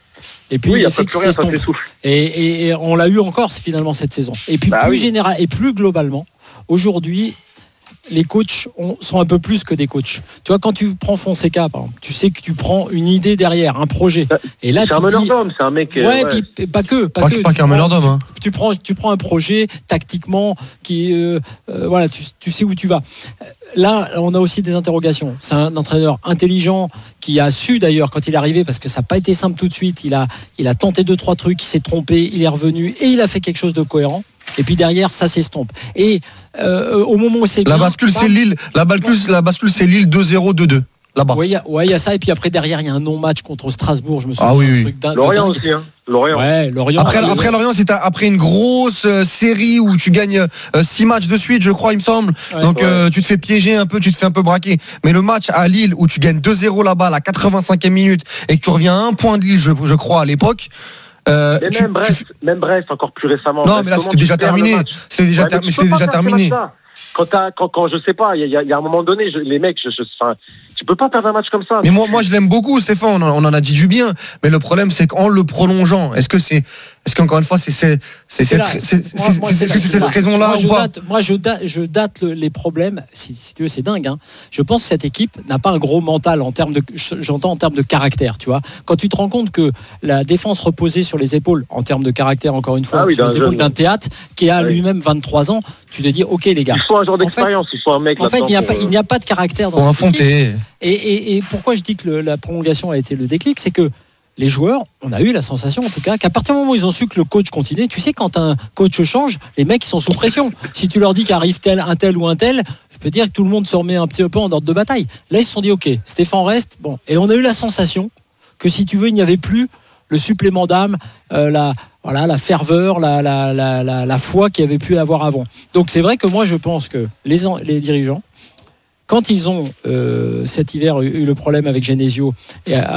Et puis Oui, il y a l'effet pas plus rien, ça s'estompe. s'essouffle. Et, et, et on l'a eu encore finalement cette saison. Et puis Bah plus oui. général et plus globalement, aujourd'hui, les coachs ont- sont un peu plus que des coachs. Tu vois, quand tu prends Fonseca, par exemple, tu sais que tu prends une idée derrière, un projet. Et là, C'est tu un te meneur dis- d'homme, c'est un mec. euh, Ouais, ouais. puis pas que, pas, Pas, que. pas Tu qu'un prends- meneur d'homme. Hein. Tu prends, tu prends un projet tactiquement qui, euh, euh, voilà, tu, tu sais où tu vas. Là, on a aussi des interrogations. C'est un entraîneur intelligent qui a su d'ailleurs quand il est arrivé, parce que ça n'a pas été simple tout de suite. Il a, il a tenté deux trois trucs, il s'est trompé, il est revenu et il a fait quelque chose de cohérent. Et puis derrière, ça s'estompe. Et euh, au moment où c'est La bien, bascule, bam, c'est Lille. La bascule, la bascule, c'est Lille deux zéro deux deux. Là-bas. Ouais, il y a- ouais, il y a ça. Et puis après, derrière, il y a un non-match contre Strasbourg. Je me souviens Ah oui, d'un oui. truc dingue. Lorient dingue. aussi, hein. Lorient. Ouais, Lorient. Après, Euh, après Lorient, c'est après une grosse euh, série où tu gagnes six matchs de suite, je crois, il me semble. Ouais. Donc Ouais. euh, tu te fais piéger un peu, tu te fais un peu braquer. Mais le match à Lille où tu gagnes deux zéro là-bas à la quatre-vingt-cinquième minute et que tu reviens à un point de Lille, je, je crois, à l'époque. euh, Mais tu- même Brest, tu- même Brest, encore plus récemment. Non, Brest, mais là, comment c'était tu déjà perds le terminé. match C'était déjà, Ouais, ter- mais tu c'était peux pas déjà faire ce terminé. match-là. Quand, t'as- quand, quand je sais pas, il y a, il y a un moment donné, je- les mecs, je, je, enfin, tu peux pas perdre un match comme ça. Mais moi, moi, je l'aime beaucoup, Stéphane. On en, on en a dit du bien. Mais le problème, c'est qu'en le prolongeant, est-ce que c'est, est-ce qu'encore une fois, c'est, c'est, c'est, C'est cette- là. c'est- c'est- Moi- moi, c'est- est-ce que c'est là. cette raison-là Moi, je ou pas? date, moi, je date, je date le- les problèmes. Si, si tu veux, c'est dingue. Hein. Je pense que cette équipe n'a pas un gros mental en termes de, j'entends en termes de caractère. Tu vois, quand tu te rends compte que la défense reposait sur les épaules, en termes de caractère, encore une fois, Ah oui, sur d'un les épaules jeune. d'un théâtre qui a Oui. lui-même vingt-trois ans, tu te dis, ok les gars. Il faut un genre En fait- d'expérience, il faut un mec En fait, là-dedans il n'y a, pour, pas- euh, il n'y a pas de caractère dans Pour cette équipe. affronter. Et, et- et pourquoi je dis que le- la prolongation a été le déclic, c'est que les joueurs, on a eu la sensation en tout cas qu'à partir du moment où ils ont su que le coach continuait, tu sais, quand un coach change, les mecs ils sont sous pression. Si tu leur dis qu'arrive tel, un tel ou un tel, je peux dire que tout le monde se remet un petit peu en ordre de bataille. Là, ils se sont dit, ok, Stéphane reste. Bon, et on a eu la sensation que si tu veux, il n'y avait plus le supplément d'âme, euh, la, voilà, la ferveur, la, la, la, la, la foi qu'il y avait pu avoir avant. Donc c'est vrai que moi je pense que les, en- les dirigeants, quand ils ont euh, cet hiver eu, eu le problème avec Genesio et